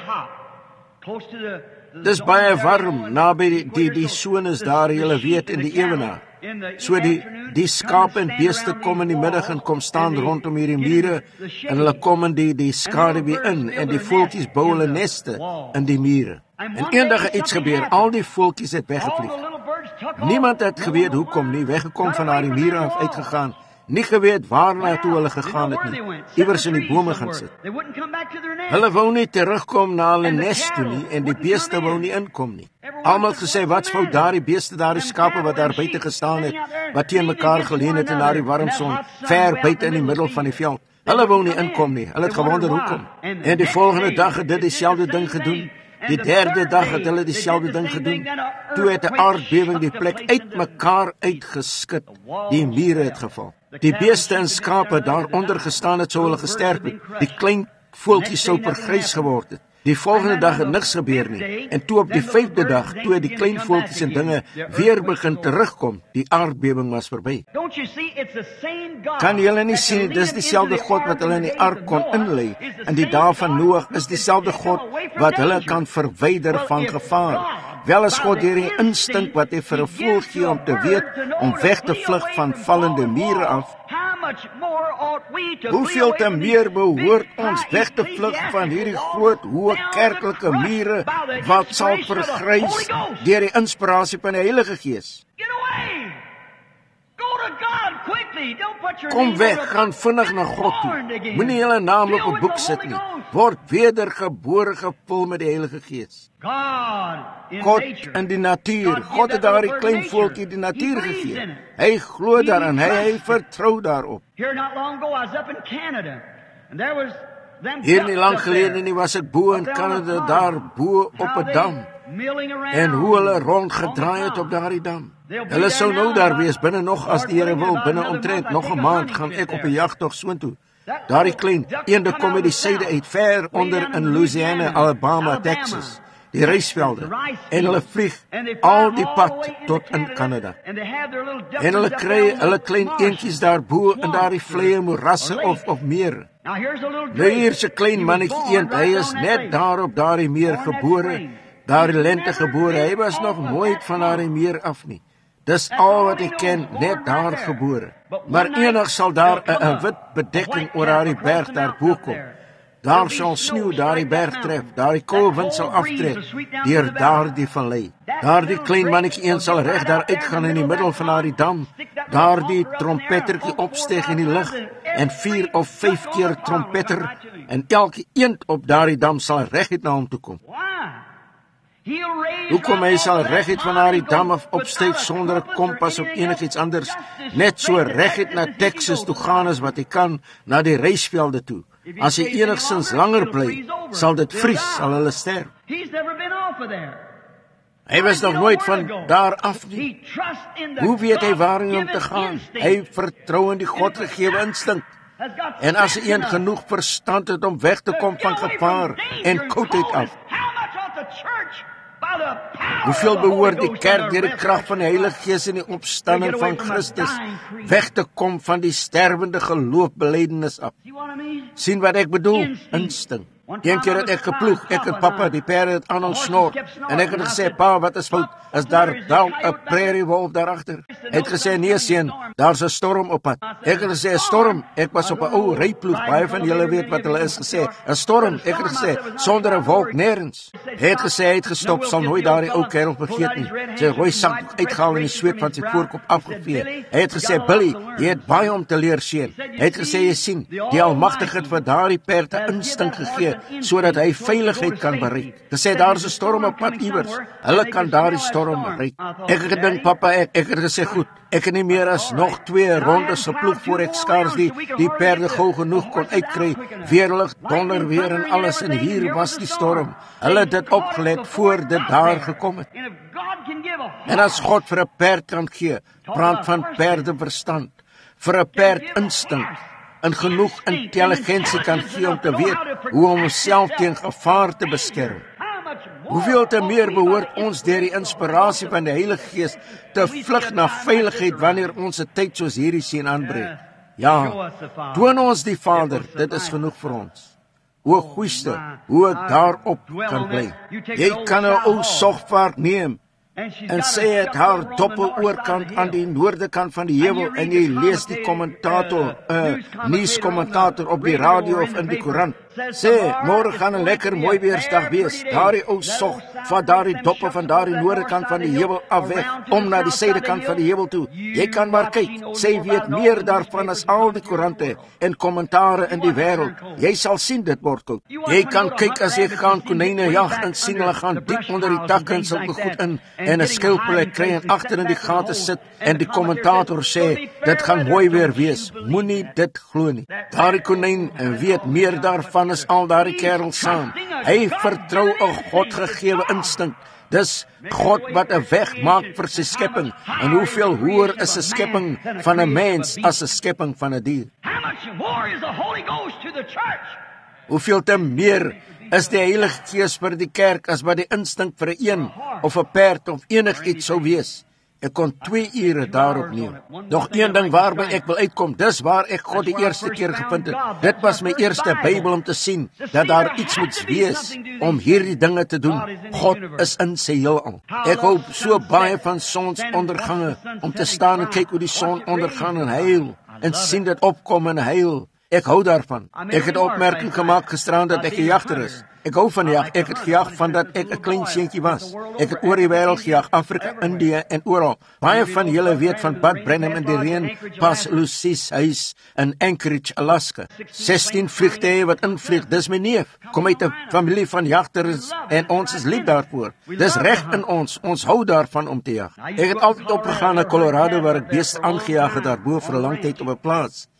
Dis baie warm naby die son is daar, julle weet, in die ewenaar. So die skape en beeste kom in die middag en kom staan rondom hierdie mure en hulle kom in die skaduwee in en die voeltjies bou hulle neste in die mure. En eendag het iets gebeur, al die voeltjies het weggevlieg. Niemand het geweet hoekom nie, weggekom van daardie mure af uitgegaan. Nie geweet waarna toe hulle gegaan het nie. Iewers in die bome gaan sit. Hulle wou nie terugkom na hulle nes toe nie en die beeste wou nie inkom nie. Almal het gesê, wat fout daardie beeste, daardie skape wat daar buite gestaan het, wat teen mekaar geleun het in daardie warm son, ver buite in die middel van die veld. Hulle wou nie inkom nie. Hulle het gewonder hoekom. En die volgende dag het dit dieselfde ding gedoen. Die derde dag het hulle dieselfde ding gedoen. Toe het 'n aardbewing die plek uitmekaar uitgeskit. Die mure het geval. Die beeste en skape daaronder gestaan het, sou hulle gesterf het. Die klein voeltjies sou vergrys geword het. Die volgende dag het niks gebeur nie. En toe op die 5de dag, toe die klein voeltjies en dinge weer begin terugkom, die aardbewing was verby. Kan julle nie sien, dis dieselfde God wat hulle in die ark kon inlei. In die dae van Noag is dieselfde God wat hulle kan verwyder van gevaar. Wel is God hierdie instink wat hy vir 'n voël gee om te weet om weg te vlug van vallende mure af. Hoeveel te meer behoort ons weg te vlug van hierdie groot, hoë kerklike mure wat sal vergrys deur die inspirasie van die Heilige Gees. Kom weg, gaan vinnig na God toe. Moenie julle naam op 'n boek sit nie. Word wedergebore, gevul met die Heilige Gees. God in die natuur. God het daardie klein voeltjie die natuur gegee. Hy glo daarin, hy vertrou daarop. Hier nie lang gelede nie was ek bo in Canada, daar bo op 'n dam. En hoe hulle rondgedraai het op daardie dam. Hulle sou nou daar wees binne nog, as die Here wil, binne omtrent nog 'n maand gaan ek op 'n jagtog soontoe. Daardie klein eende kom uit die suide uit, ver onder in Louisiana, Alabama, Texas. die rysvelde, en hulle vlieg al die pad tot in Canada. En hulle kry hulle klein eentjies daarbo in daardie vleie moerasse of meer. Nou hier's 'n klein mannetjie eend, hy is net daar op daardie meer gebore, daardie lente gebore, hy was nog nooit van daardie meer af nie. Dis al wat ek ken, net daar gebore. Maar eendag sal daar 'n wit bedekking oor daardie berg daarbo kom. Daar sal sneeu daardie berg tref, daardie koue wind sal aftrek deur daardie vallei. Daardie klein mannetjie een sal reg daar uitgaan in die middel van daardie dam, daardie trompettertjie opsteeg in die lug en 4 of 5 keer trompetter en elke eend op daardie dam sal reguit na hom toe kom. Hoekom hy sal reguit van daardie dam af opsteek sonder 'n kompas of enigiets anders, net so reguit na Texas toe gaan as wat hy kan, na die rysvelde toe. As hy enigstens langer bly, sal dit vries, sal hulle sterf. Hy was nog nooit van daar af nie. Hoe weet hy waarheen om te gaan? Hy vertrou in die godgegewe instink. En as hy een genoeg verstand het om weg te kom van gevaar en koudheid af, hoeveel behoort die kerk deur die krag van die Heilige Gees en die opstanding van Christus weg te kom van die sterwende geloofbelydenis af? Sien wat ek bedoel? Instink. Een keer het ek geploeg, ek en papa, die perde het aan ons snor, en ek het gesê, pa, wat is fout? Is daar dan 'n prairie wolf daarachter? Hy het gesê, nee seun, daar's 'n storm op pad. Ek het gesê, 'n storm? Ek was op 'n ou ryploeg, baie van julle weet wat hulle is gesê. 'n Storm, ek het gesê, sonder 'n wolk nêrens. Hy het gesê, hy het gestop, sal nooit daardie ou kerel vergeet nie. Sy rooi sak uitgehaal en die sweet van sy voorkop afgevee. Hy het gesê, Billy, jy het baie om te leer seun. Hy het gesê, jy sien, die Almagtige het vir daardie perd 'n instink gegee, sodat hy veiligheid kan bereik. Gesê, daar's 'n storm op pad iewers. Hulle kan daardie storm bereik. Ek het gedink, papa, ek het gesê, goed, ek het nie meer as nog 2 rondes geploeg voor ek skaars die perde gou genoeg kon uitkry. Weerlig, donder weer en alles, en hier was die storm. Hulle het dit opgelet voor dit daar gekom het. En as God vir 'n perd kan gee, praat van perdeverstand, vir 'n perd instink, en genoeg intelligensie kan gee om te weet hoe om homself teen gevaar te beskerm, hoeveel te meer behoort ons deur die inspirasie van die Heilige Gees te vlug na veiligheid wanneer ons 'n tyd soos hierdie sien aanbreek. Ja, toon ons die Vader, dit is genoeg vir ons. O goeiste, hoe ek daarop kan bly. Jy kan 'n ou sogvaart neem en sê het haar doppel oorkant aan die noorde kant van die heuwel en jy lees die kommentator, nuuskommentator op die radio of in die koerant. Sê, môre gaan 'n lekker mooi weersdag wees. Daardie ou sog vat daardie doppe van daardie noorde kant van die heuwel af weg, om na die suide kant van die heuwel toe. Jy kan maar kyk, sy weet meer daarvan as al die koerante en kommentare in die wêreld. Jy sal sien dit word koud. Jy kan kyk as jy gaan konyne jag en sien hulle gaan diep onder die takke en sulke goed in en 'n skilplek kry en agter in die gate sit en die kommentator sê, dit gaan mooi weer wees. Moenie dit glo nie. Daardie konyn weet meer daarvan as al daardie kerels saam. Hy vertrou 'n godgegewe instink. Dis God wat 'n weg maak vir sy skepping. En hoeveel hoër is 'n skepping van 'n mens as 'n skepping van 'n dier? Hoeveel te meer is die Heilige Gees vir die kerk as wat die instink vir 'n een of 'n perd of enigiets sou wees. Ek kon 2 ure daarop neem. Nog een ding waarby ek wil uitkom, dis waar ek God die eerste keer gevind het. Dit was my eerste Bybel om te sien, dat daar iets moet wees om hierdie dinge te doen. God is in sy heelal. Ek hou so baie van sonsondergange, om te staan en kyk hoe die son ondergaan en huil, en sien dit opkom en huil. Ek hou daarvan. Ek het opmerking gemaak gisterand dat ek 'n jagter is. Ek hou van jag. Ek het gejag van dat ek 'n klein seentjie was. Ek het oor die wêreld gejag, Afrika, Indië en oral. Baie van julle weet van Bud Brenham in die reënpas Lucie's huis in Anchorage, Alaska. 16 vliegtye wat invlieg, dis my neef. Kom uit 'n familie van jagters en ons is lief daarvoor. Dis reg in ons hou daarvan om te jag. Ek het altyd opgegaan na Colorado waar ek beeste aangejag het daarbo vir 'n lang tyd op 'n plaas.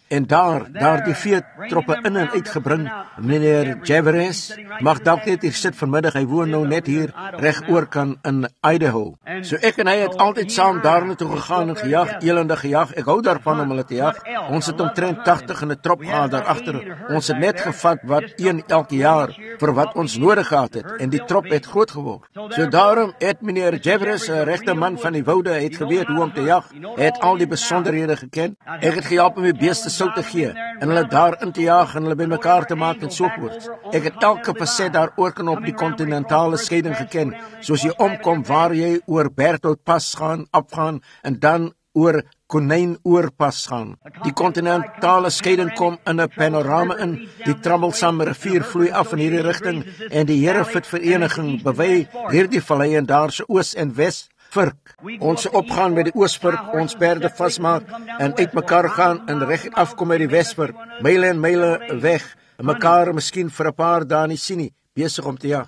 en daar die veetroppe in en uitgebring. Meneer Jeffries mag dalk net hier sit vanmiddag, hy woon nou net hier reg oorkant in Idaho. So ek en hy het altyd saam daarna toe gegaan en gejag, elende gejag. Ek hou daarvan om hulle te jag. Ons het omtrent 80 in 'n trop gehad daar agter. Ons het net gevat wat een elke jaar vir wat ons nodig gehad het, en die trop het groot geword. So daarom het meneer Jeffries, 'n regte man van die woude, het geweet hoe om te jag. Hy het al die besonderhede geken. Ek het gehelp om die beeste sout te gee en hulle daarin te jag en hulle bymekaar te maak en so voort. Ek het elke faset daar oorkant op die kontinentale skeiding geken, soos jy omkom waar jy oor Berthoud Pas gaan, afgaan en dan oor Konyn-oorpas gaan. Die kontinentale skeiding kom in 'n panorama in. Die Trammelsame rivier vloei af in hierdie rigting en die Hereford Vereniging bewy hierdie vallei en daar se oos en wes virk. Ons opgaan met die oosvirk, ons perde vasmaak en uitmekaar gaan en reguit afkom met die wesvirk, myle en myle weg, en mekaar miskien vir 'n paar dae nie sien nie, besig om te jag.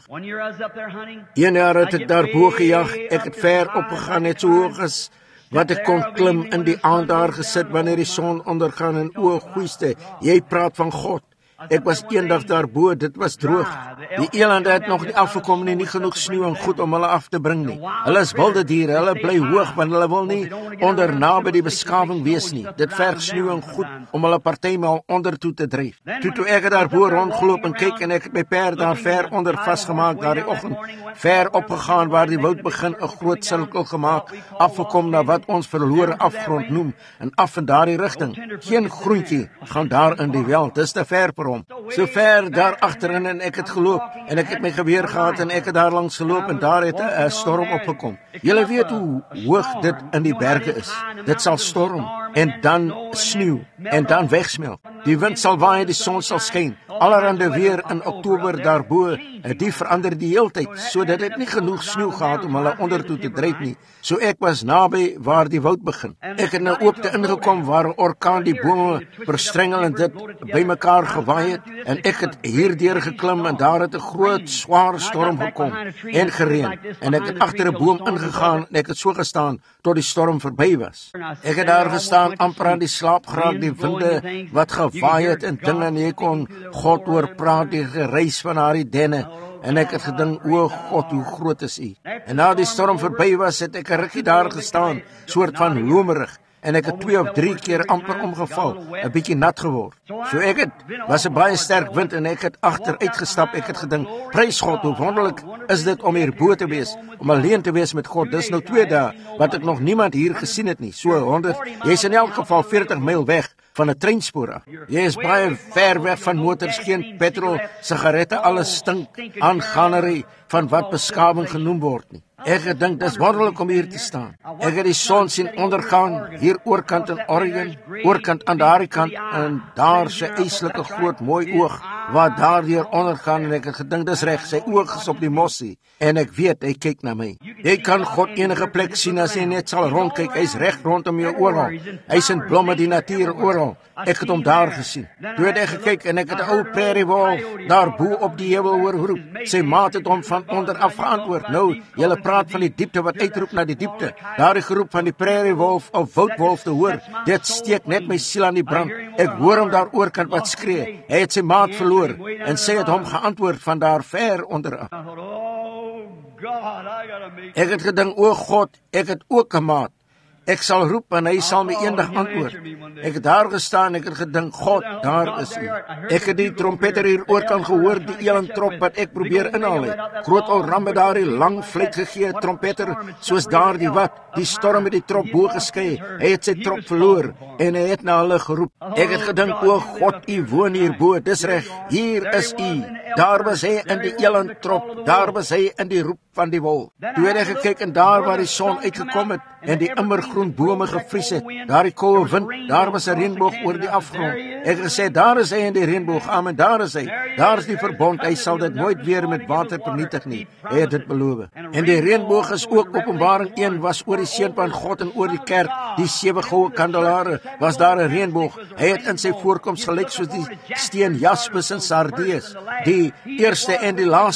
Een jaar het ek daar bo gejag. Ek het ver opgegaan, net so hoog as wat ek kon klim, in die aand daar gesit wanneer die son ondergaan en o, goeiste, jy praat van God. Ek was eendag daarbo, dit was droog. Die elande het nog nie afgekom nie genoeg sneeu en goed om hulle af te bring nie. Hulle is wilde diere, hulle bly hoog, want hulle wil nie onder naby die beskawing wees nie. Dit verg sneeu en goed om hulle partymaal onder toe te dryf. Toe ek daarbo rondgeloop en kyk en ek het my perd daar ver onder vasgemaak daardie oggend, ver opgegaan waar die woud begin, 'n groot sirkel gemaak, afgekom na wat ons verlore afgrond noem, en af in daardie rigting. Geen groentjie gaan daar in die veld, dis te ver vir so ver daar agterin, en ek het geloop en ek het my geweer gehad en ek het daar langs geloop en daar het 'n storm opgekom. Julle weet hoe hoog dit in die berge is. Dit sal storm en dan sneeu en dan wegsmelt. Die wind sal waai, die son sal skyn. Allerhande weer in Oktober daarbo, die verander die heeltyd, sodat dit nie genoeg sneeu gehad om hulle onder toe te dryf nie. So ek was naby waar die woud begin. Ek het nou ook te ingekom waar 'n orkaan die bome verstrengel en dit bymekaar gewaai het, en ek het hierdeur geklim en daar het 'n groot swaar storm gekom en gereën, en ek het agter 'n boom ingegaan en ek het so gestaan tot die storm verby was. Ek het daar gestaan amper aan die slaap geraak, die winde wat gewaai het en dinge, en jy kon God hoor praat, die gereis van haar denne. En ek het gedink, o God, hoe groot is U. En na die storm verby was, het ek 'n rukkie daar gestaan, soort van lomerig, en ek het 2 of 3 keer amper omgeval, 'n bietjie nat geword. So was 'n baie sterk wind en ek het agteruit gestap. Ek het gedink, prys God, hoe wonderlik is dit om hier bo te wees, om alleen te wees met God. Dis nou 2 dae wat ek nog niemand hier gesien het nie. So 100, jy's in elk geval 40 myl weg van 'n treinspoor af. Jy is baie ver weg van motors, geen petrol, sigarette, alles stink aan ganery van wat beskawing genoem word nie. Ek het gedink, dis wonderlik om hier te staan. Ek het die son sien ondergaan, hier oorkant in Oregon, oorkant aan daardie kant, en daar sy eislike groot mooi oog, wat daardeur ondergaan, en ek het gedink, dis reg, sy oog is op die mossie, en ek weet, hy kyk na my. Jy kan God enige plek sien as jy net sal rondkyk, hy's reg rondom jou oral, hy's in blomme, die natuur oral. Ek het hom daar gesien. Toe het ek gekyk en ek het 'n ou prairie wolf daar bo op die heuwel hoor roep. Sy maat het hom van onder af geantwoord. Nou, julle praat van die diepte wat uitroep na die diepte. Daardie geroep van die prairie wolf of woudwolf te hoor, dit steek net my siel aan die brand. Ek hoor hom daar oorkant wat skree. Hy het sy maat verloor en sy het hom geantwoord van daar ver onder af. Ek het gedink, o God, ek het ook 'n maat. Ek sal roep en hy sal my eendag antwoord. Ek het daar gestaan, ek het gedink, God, daar is U. Ek het die trompeter hier oorkant gehoor, die elandtrop wat ek probeer inhaal het. Groot ou ram het daar die lang fluit gegee, trompeter, soos daar die wat, die storm het die trop bo geskei. Hy het sy trop verloor en hy het na hulle geroep. Ek het gedink, o God, U woon hier bo, dis reg, hier is U. Daar was hy in die elandtrop, daar was hy in die roep van die wolf. Toe het ek gekyk en daar waar die son uitgekom het en die immergroen bome gevries het, daar die koue wind, daar was 'n reënboog oor die afgrond. Ek het gesê, daar is hy in die reënboog, amen, daar is hy. Daar is die verbond, hy sal dit nooit weer met water vernietig nie. Hy het dit beloof. En die reënboog is ook Openbaring 1 was oor die seun van God en oor die kerk, die 7 goue kandelare, was daar 'n reënboog. Hy het in sy voorkoms gelyk soos die steen jaspis en sardius, die eerste en die laaste.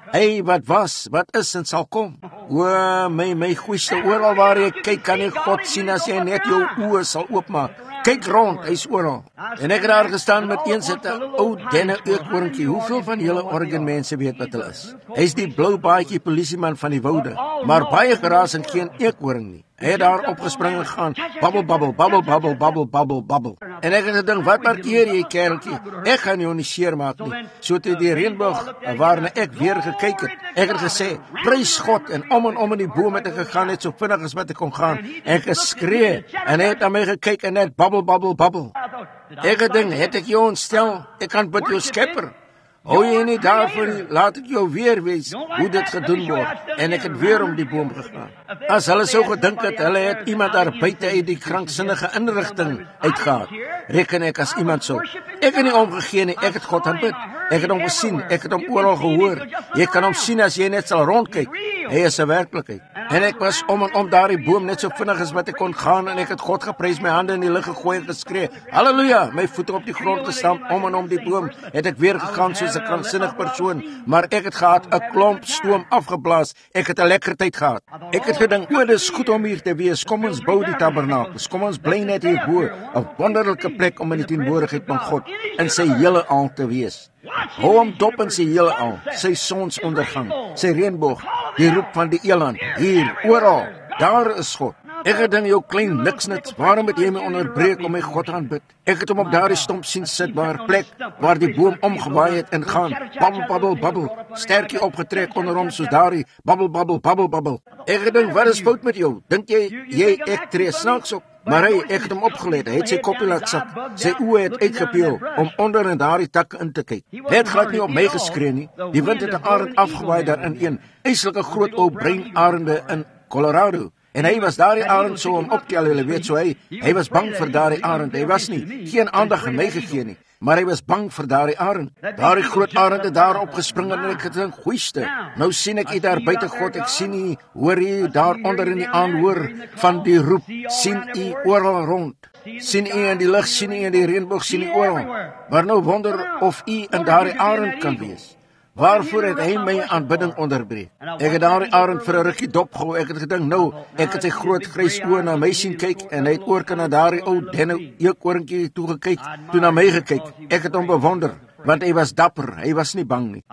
Hy wat was, wat is en sal kom. O, my goeieste, oral waar jy kyk, kan jy God sien as jy net jou oë sal oopmaak. Kyk rond, hy's oral. En ek het daar gestaan met een sit 'n ou denne eekhoorntjie. Hoeveel van julle Oregon mense weet wat hulle is? Hy's die blou baadjie polisieman van die woude, maar baie geraas en geen eekhoorn nie. Hy het daar opgespring en gaan, babbel, babbel, babbel, babbel, babbel, babbel, babbel. En ek het gedink, wat markeer jy, kereltjie? Ek gaan jou nie seer maak nie. So toe die reënboog, waarna ek weer gekyk het, ek het gesê, prys God, en om in die boom het ek gegaan, net so vinnig as wat ek kon gaan. Ek geskree, en hy het aan my gekyk, en net babbel, babbel, babbel. Ek gedink, het ek jou ontstel, ek kan bid jou skepper. Hou jy nie daarvoor nie, laat ek jou weer wees hoe dit gedoen word. En ek het weer om die boom gegaan. As hulle so gedink het, hulle het iemand daar buite uit die krankzinnige inrigting uitgehaal, reken ek as iemand so. Ek het nie omgegee nie, ek het God aanbid. Ek het hom gesien, ek het hom oral gehoor. Jy kan hom sien as jy net sal rondkyk. Hy is 'n werklikheid. En ek was om daardie boom net so vinnig as wat ek kon gaan, en ek het God geprys, my hande in die lug gegooi en geskree, halleluja, my voete op die grond gestamp, om die boom het ek weer gegaan soos 'n kranksinnig persoon, maar ek het gehad 'n klomp stoom afgeblaas, ek het 'n lekker tyd gehad. Ek het gedink, o, dis goed om hier te wees, kom ons bou die tabernakels, kom ons bly net hierbo, 'n wonderlike plek om in die teenwoordigheid van God in sy hele al te wees. Hou hom dop in sy hele al, sy sonsondergang, sy reënboog, die roep van die eland, hier, oral, daar is God. Ek het in jou klein niksnits, waarom het jy my onderbreek om my God aanbid? Ek het hom op daardie stomp sien sit, plek, waar die boom omgewaai het en gaan, babbel, babbel, babbel, sterkie opgetrek onder hom soos daardie, babbel, babbel, babbel, babbel. Ek het dink, wat is fout met jou? Dink jy, ek tree snaaks op? Maar ek het hom opgelet, hy het sy koppie laat sak, sy oë het uitgepeel, om onder in daardie takke in te kyk. Hy het glad nie op my geskree nie, die wind het 'n arend afgewaai daarin een, eislike groot ou breinarende in Colorado. En hy was daardie arend so om optel, hulle weet so hy was bang vir daardie arend, hy was nie, geen aandag aan my gegee nie, maar hy was bang vir daardie arend. Daardie groot arend het daar opgespring en ek gedink, goeieste, nou sien ek daar buite God, ek sien u, hoor u daar onder in die aanhoor van die roep, sien u oral rond, sien u in die lig, sien u in die reënboog, sien u oral, maar nou wonder of u in daardie arend kan wees. Waarvoor het hy my aanbidding onderbreek? Ek het daardie arend vir 'n rukkie dopgehou. Ek het gedink, nou, ek het sy groot grys oë na my sien kyk en hy het oorke na daardie ou denne eekhoorntjie toe gekyk, toe na my gekyk. Ek het hom bewonder, want hy was dapper, hy was nie bang nie.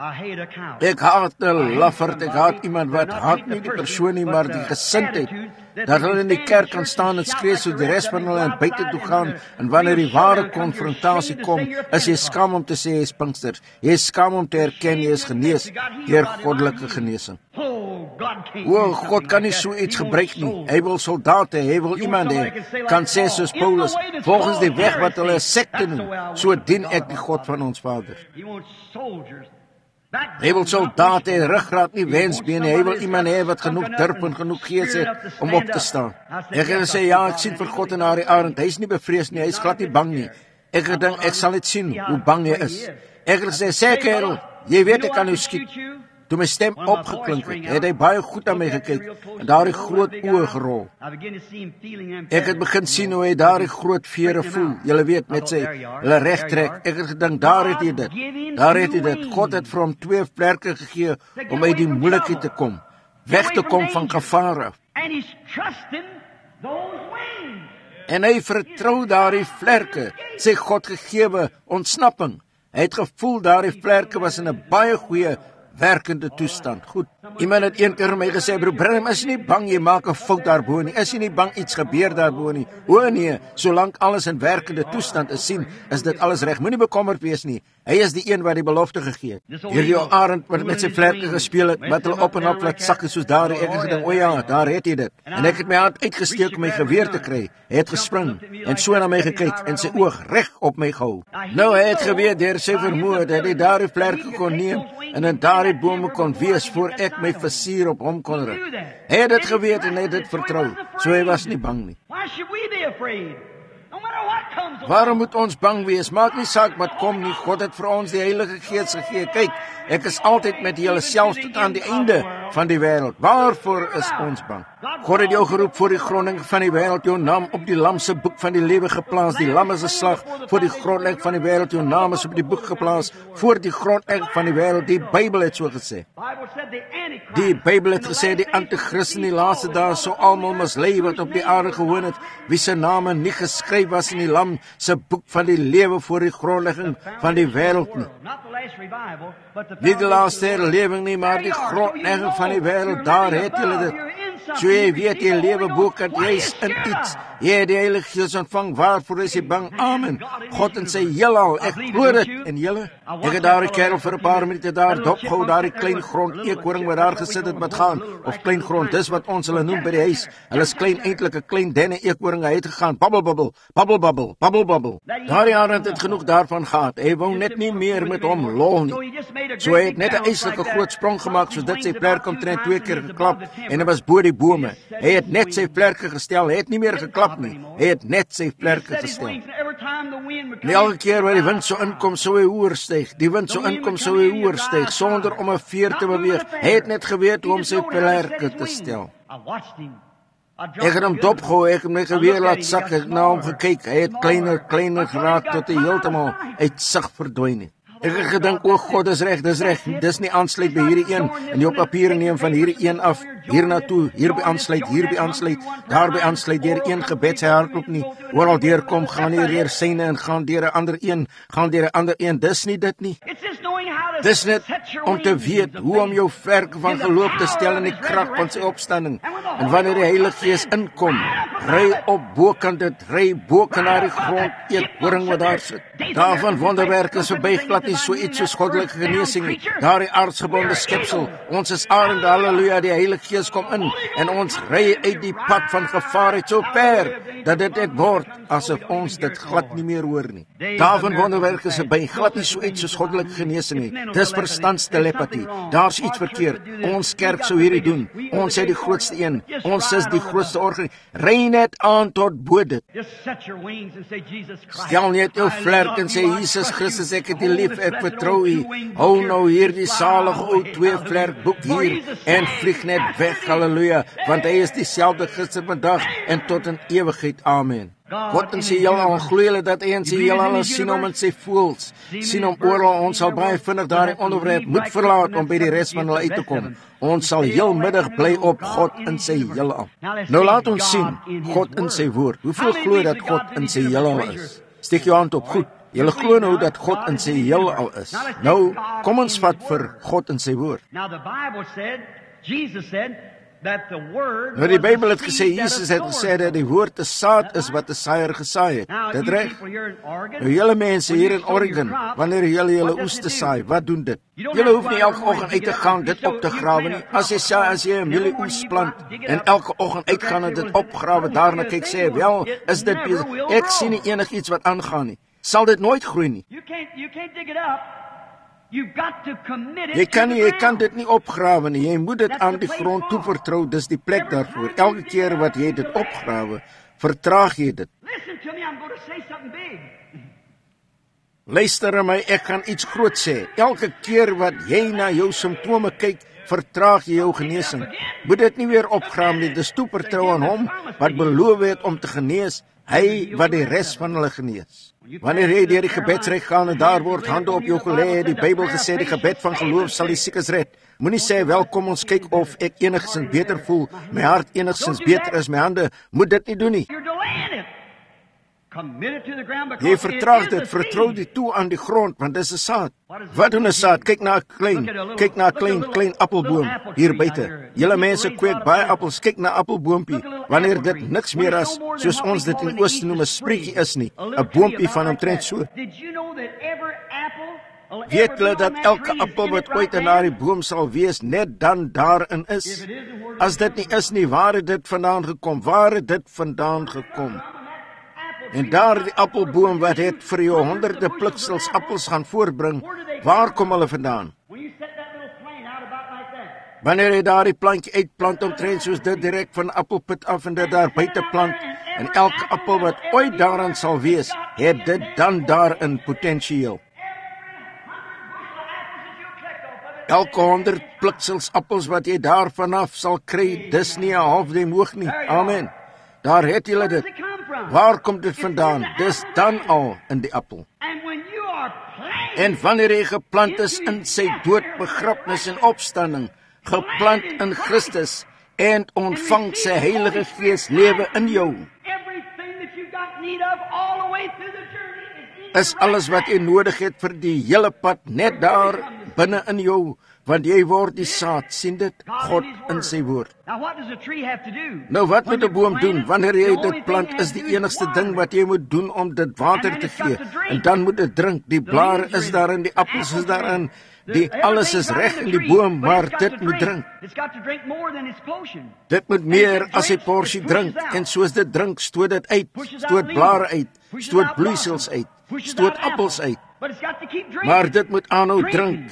Ek haat 'n lafaard, ek haat iemand wat haat nie die persoon nie, maar die gesindheid. Dat hulle in die kerk kan staan en skree so die res van hulle en buite toe gaan, en wanneer die ware konfrontasie kom, is jy skaam om te sê jy is Pinksters. Jy is skaam om te erken jy is genees deur goddelike genesing. O, God kan nie so iets gebruik nie. Hy wil soldate, hy wil iemand hê, kan sê soos Paulus, volgens die weg wat hulle sekte noem, so dien ek die God van ons Vader. Hy wil soldate en ruggraat nie wensbene, hy wil iemand hê wat genoeg durf en genoeg gees het om op te staan. Ek het gesê, ja, ek sien vir God in daardie arend, hy is nie bevrees nie, hy is glad nie bang nie. Ek het gedink, ek sal net sien hoe bang hy is. Ek het gesê, sê kerel, jy weet ek kan jou skiet. Toe my stem opgeklink het hy baie goed aan my gekyk en daardie groot oë gerol. Ek het begin sien hoe hy daardie groot vere voel, julle weet, met sy hulle regtrek. Ek het gedink, daar het hy dit. God het vir hom 2 vlerke gegee om uit die moeilikheid te kom, weg te kom van gevaar af. En hy vertrou daardie vlerke, sy God gegewe ontsnapping. Hy het gevoel daardie vlerke was in 'n baie goeie werkende toestand. Goed. Iemand het een keer my gesê, broer Branham, is jy nie bang jy maak 'n fout daarbo nie? Is jy nie bang iets gebeur daarbo nie? O nee, solank alles in werkende toestand is, sien, is dit alles reg. Moenie bekommerd wees nie. Hy is die een wat die belofte gegee het. Hierdie arend wat met sy vlerke gespeel het, wat hulle op en op laat sakke soos daardie, ek het gedink, o ja, daar het hy dit. En ek het my hand uitgesteek om my geweer te kry. Hy het gespring en so na my gekyk en sy oog reg op my gehou. Nou, hy het geweet deur sy vermoë dat hy daardie vlerke kon neem en in daardie bome kon wees voor ek my vizier op hom kon rig. Hy het dit geweet en hy het dit vertrou, so hy was nie bang nie. Waarom moet ons bang wees? Maak nie saak wat kom nie, God het vir ons die Heilige Gees gegee. Kyk, ek is altyd met julle selfs tot aan die einde van die wêreld. Waarvoor is ons bang? God het jou geroep voor die grondlegging van die wêreld, jou naam op die lam se boek van die lewe geplaas. Die lam is geslag voor die grondlegging van die wêreld, jou naam is op die boek geplaas voor die grondlegging van die wêreld. Die Bybel het so gesê. Die Bybel het gesê die anti-Christen in die laaste dae sou almal mislei wat op die aarde gewoon het, wie se name nie geskryf was in die lam se boek van die lewe voor die grondlegging van die wêreld nie. Nie die laaste herlewing nie, maar die grondlegging van die wêreld, daar het julle dit. So jy weet, jy lewe boekant, jy is in iets. Jy het die Heilige Gees ontvang, waarvoor is jy bang? Amen. God in sy heelal, ek glo dit. En julle, ek het daar 'n kerel vir 'n paar minute daar dopgehou, daar die klein grond eekhoring wat daar gesit het met gaan, of klein grond, dis wat ons hulle noem by die huis. Hulle is klein, eintlik 'n klein denne eekhoring, hy het gegaan, babbel, babbel, babbel, babbel, babbel, babbel. Daardie arend het genoeg daarvan gehad, hy wou net nie meer met hom lol nie. So hy het net 'n eislike groot sprong gemaak, soos dit sy vlerk omtrent 2 keer geklap, en hy was bo die bome. Hy het net sy vlerke gestel, hy het nie meer geklap nie, hy het net sy vlerke gestel. En elke keer waar die wind so inkom, sou hy hoër styg, die wind so inkom, sou hy hoër styg, sonder om 'n veer te beweeg. Hy het net geweet hoe om sy vlerke te stel. Ek het hom dopgehou, ek het my geweer laat sak, ek het na hom gekyk, hy het kleiner geraak, tot hy heeltemal uit sig verdwyn het. Ek het gedink, o God, dis reg, dis nie aansluit by hierdie een, en die op papier neem van hierdie een af, hier na toe, hierby aansluit, daarby aansluit, deur een gebed sy hardloop nie, oral deurkom, gaan nie deur syne, en gaan deur 'n ander een, dis nie dit nie. Dis net om te weet hoe om jou vlerke van geloof te stel in die krag van sy opstanding, en wanneer die Heilige Gees inkom, ry op bokant dit, ry bokant na die grond, eekhoring wat daar sit. Daarvan wonderwerke is verby glad nie so iets soos goddelike genesing nie. Daar die aardsgebonde skepsel, ons is arende, halleluja, die Heilige Gees kom in, en ons ry uit die pad van gevaar uit so ver, dat dit net word, asof ons dit glad nie meer hoor nie. Daarvan wonderwerke is verby glad nie so iets soos goddelike genesing nie. Dis verstandstelepatie, daar's iets verkeerd, ons kerk sou hierdie doen, ons is die grootste een, ons is die grootste organ, ry net aan tot bo dit. Stel net jou vlerk en sê, Jesus Christus, ek het U lief, ek vertrou U, hou nou hierdie salige ou 2 vlerk boek hier, en vlieg net weg, halleluja, want hy is dieselfde gister, vandag, en tot in ewigheid, amen. God in sy heelal, glo julle dat hy in sy heelal sien hom in sy voels, sien hom oral, ons sal baie vinnig daardie onderwerp moet verlaat om by die res van hulle uit te kom. Ons sal heel middag bly op God in sy heelal. Nou laat ons sien, God in sy woord. Hoeveel glo dat God in sy heelal is? Steek jou hand op, goed. Julle glo nou dat God in sy heelal is. Nou, kom ons vat vir God in sy woord. Nou die Bybel het gesê, Jesus het gesê dat die woord 'n saad is wat 'n saaier gesaai het. Dit reg? Nou julle mense hier in Oregon, wanneer julle oes te saai, wat doen dit? Julle hoef nie elke oggend uit te gaan dit op te grawe nie. As jy 'n mielie oes plant en elke oggend uitgaan en dit opgrawe, daarna kyk sê, wel, is dit besig? Ek sien nie enigiets wat aangaan nie. Sal dit nooit groei nie. Jy kan dit nie opgrawe nie, jy moet dit aan die grond toevertrou, dis die plek daarvoor. Elke keer wat jy dit opgrawe, vertraag jy dit. Luister na my, ek gaan iets groot sê. Elke keer wat jy na jou simptome kyk, vertraag jy jou genesing. Moet dit nie weer opgrawe nie, dis toevertrou aan hom, wat beloof het om te genees, hy wat die res van hulle genees. Wanneer jy deur die gebedsryk gaan en daar word hande op jou gelê, die Bybel gesê die gebed van geloof sal die siekes red. Moenie sê, wel, kom ons kyk of ek enigstens beter voel, my hart enigstens beter is my hande. Moet dit nie doen nie. Jy vertraag dit, vertrou dit toe aan die grond, want dis 'n saad. Wat doen 'n saad? Kyk na 'n klein appelboom hier buite. Julle mense kweek baie appels, kyk na appelboompie. Wanneer dit niks meer as, soos ons dit in Ooste noem, 'n spreekie is nie, 'n boompie van omtrent so. Weet julle dat elke appel wat ooit in daardie boom sal wees, net dan daarin is? As dit nie is nie, waar het dit vandaan gekom? En daar die appelboom wat het vir jou honderde pluksels appels gaan voortbring, waar kom hulle vandaan? Wanneer jy daar die plantjie uitplant omtrent soos dit direk van appelpit af en dit daar buite plant, en elke appel wat ooit daarin sal wees, het dit dan daarin potentieel. Elke 100 bliksels appels wat jy daar vanaf sal kry, dis nie 'n halfdem hoog nie. Amen. Daar het julle dit. Waar kom dit vandaan? Dis dan al in die appel. En wanneer jy geplant is in sy dood, begrafnis en opstanding, geplant in Christus en ontvang sy Heilige Gees lewe in jou, is alles wat jy nodig het vir die hele pad net daar binne in jou, want jy word die saad, sien dit, God in sy woord. Nou wat moet 'n boom doen? Wanneer jy dit plant, is die enigste ding wat jy moet doen om dit water te gee, en dan moet dit drink. Die blare is daarin, die appels is daarin, alles is reg in die boom, maar dit moet drink. Dit moet meer as 'n porsie drink, en soos dit drink, stoot dit uit, stoot blare uit, stoot bloeisels uit, stoot appels uit. Maar dit moet aanhou drink,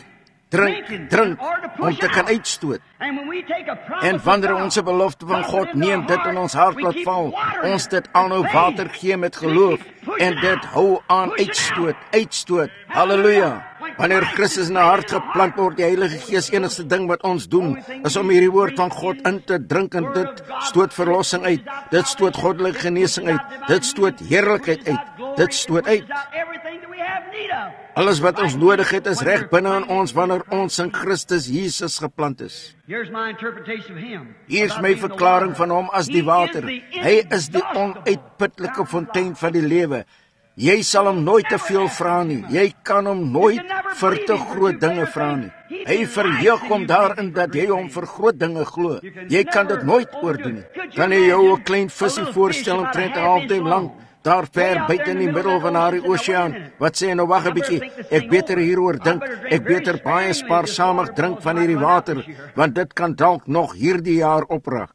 om te kan uitstoot. En wanneer ons 'n belofte van God neem, dit in ons hart laat val, ons dit aanhou water gee met geloof, en dit hou aan uitstoot. Halleluja. Wanneer Christus in 'n hart geplant word, die Heilige Gees, enigste ding wat ons doen, is om hierdie woord van God in te drink, en dit stoot verlossing uit, dit stoot goddelike genesing uit, dit stoot heerlikheid uit, dit stoot uit. Alles wat ons nodig het, is reg binne in ons, wanneer ons in Christus Jesus geplant is. Hier is my verklaring van hom as die water. Hy is die onuitputlike fontein van die lewe. Jy sal hom nooit te veel vra nie. Jy kan hom nooit vir te groot dinge vra nie. Hy verheug hom daarin dat jy hom vir groot dinge glo. Jy kan dit nooit oordoen nie. Kan jy jou 'n klein visie voorstel omtrent 'n halfdem lank, daar ver buite in die middel van haar oseaan, wat sê nou wag 'n bietjie, ek beter hieroor dink, ek beter baie spaarsamig drink van hierdie water, want dit kan dalk nog hierdie jaar opraak.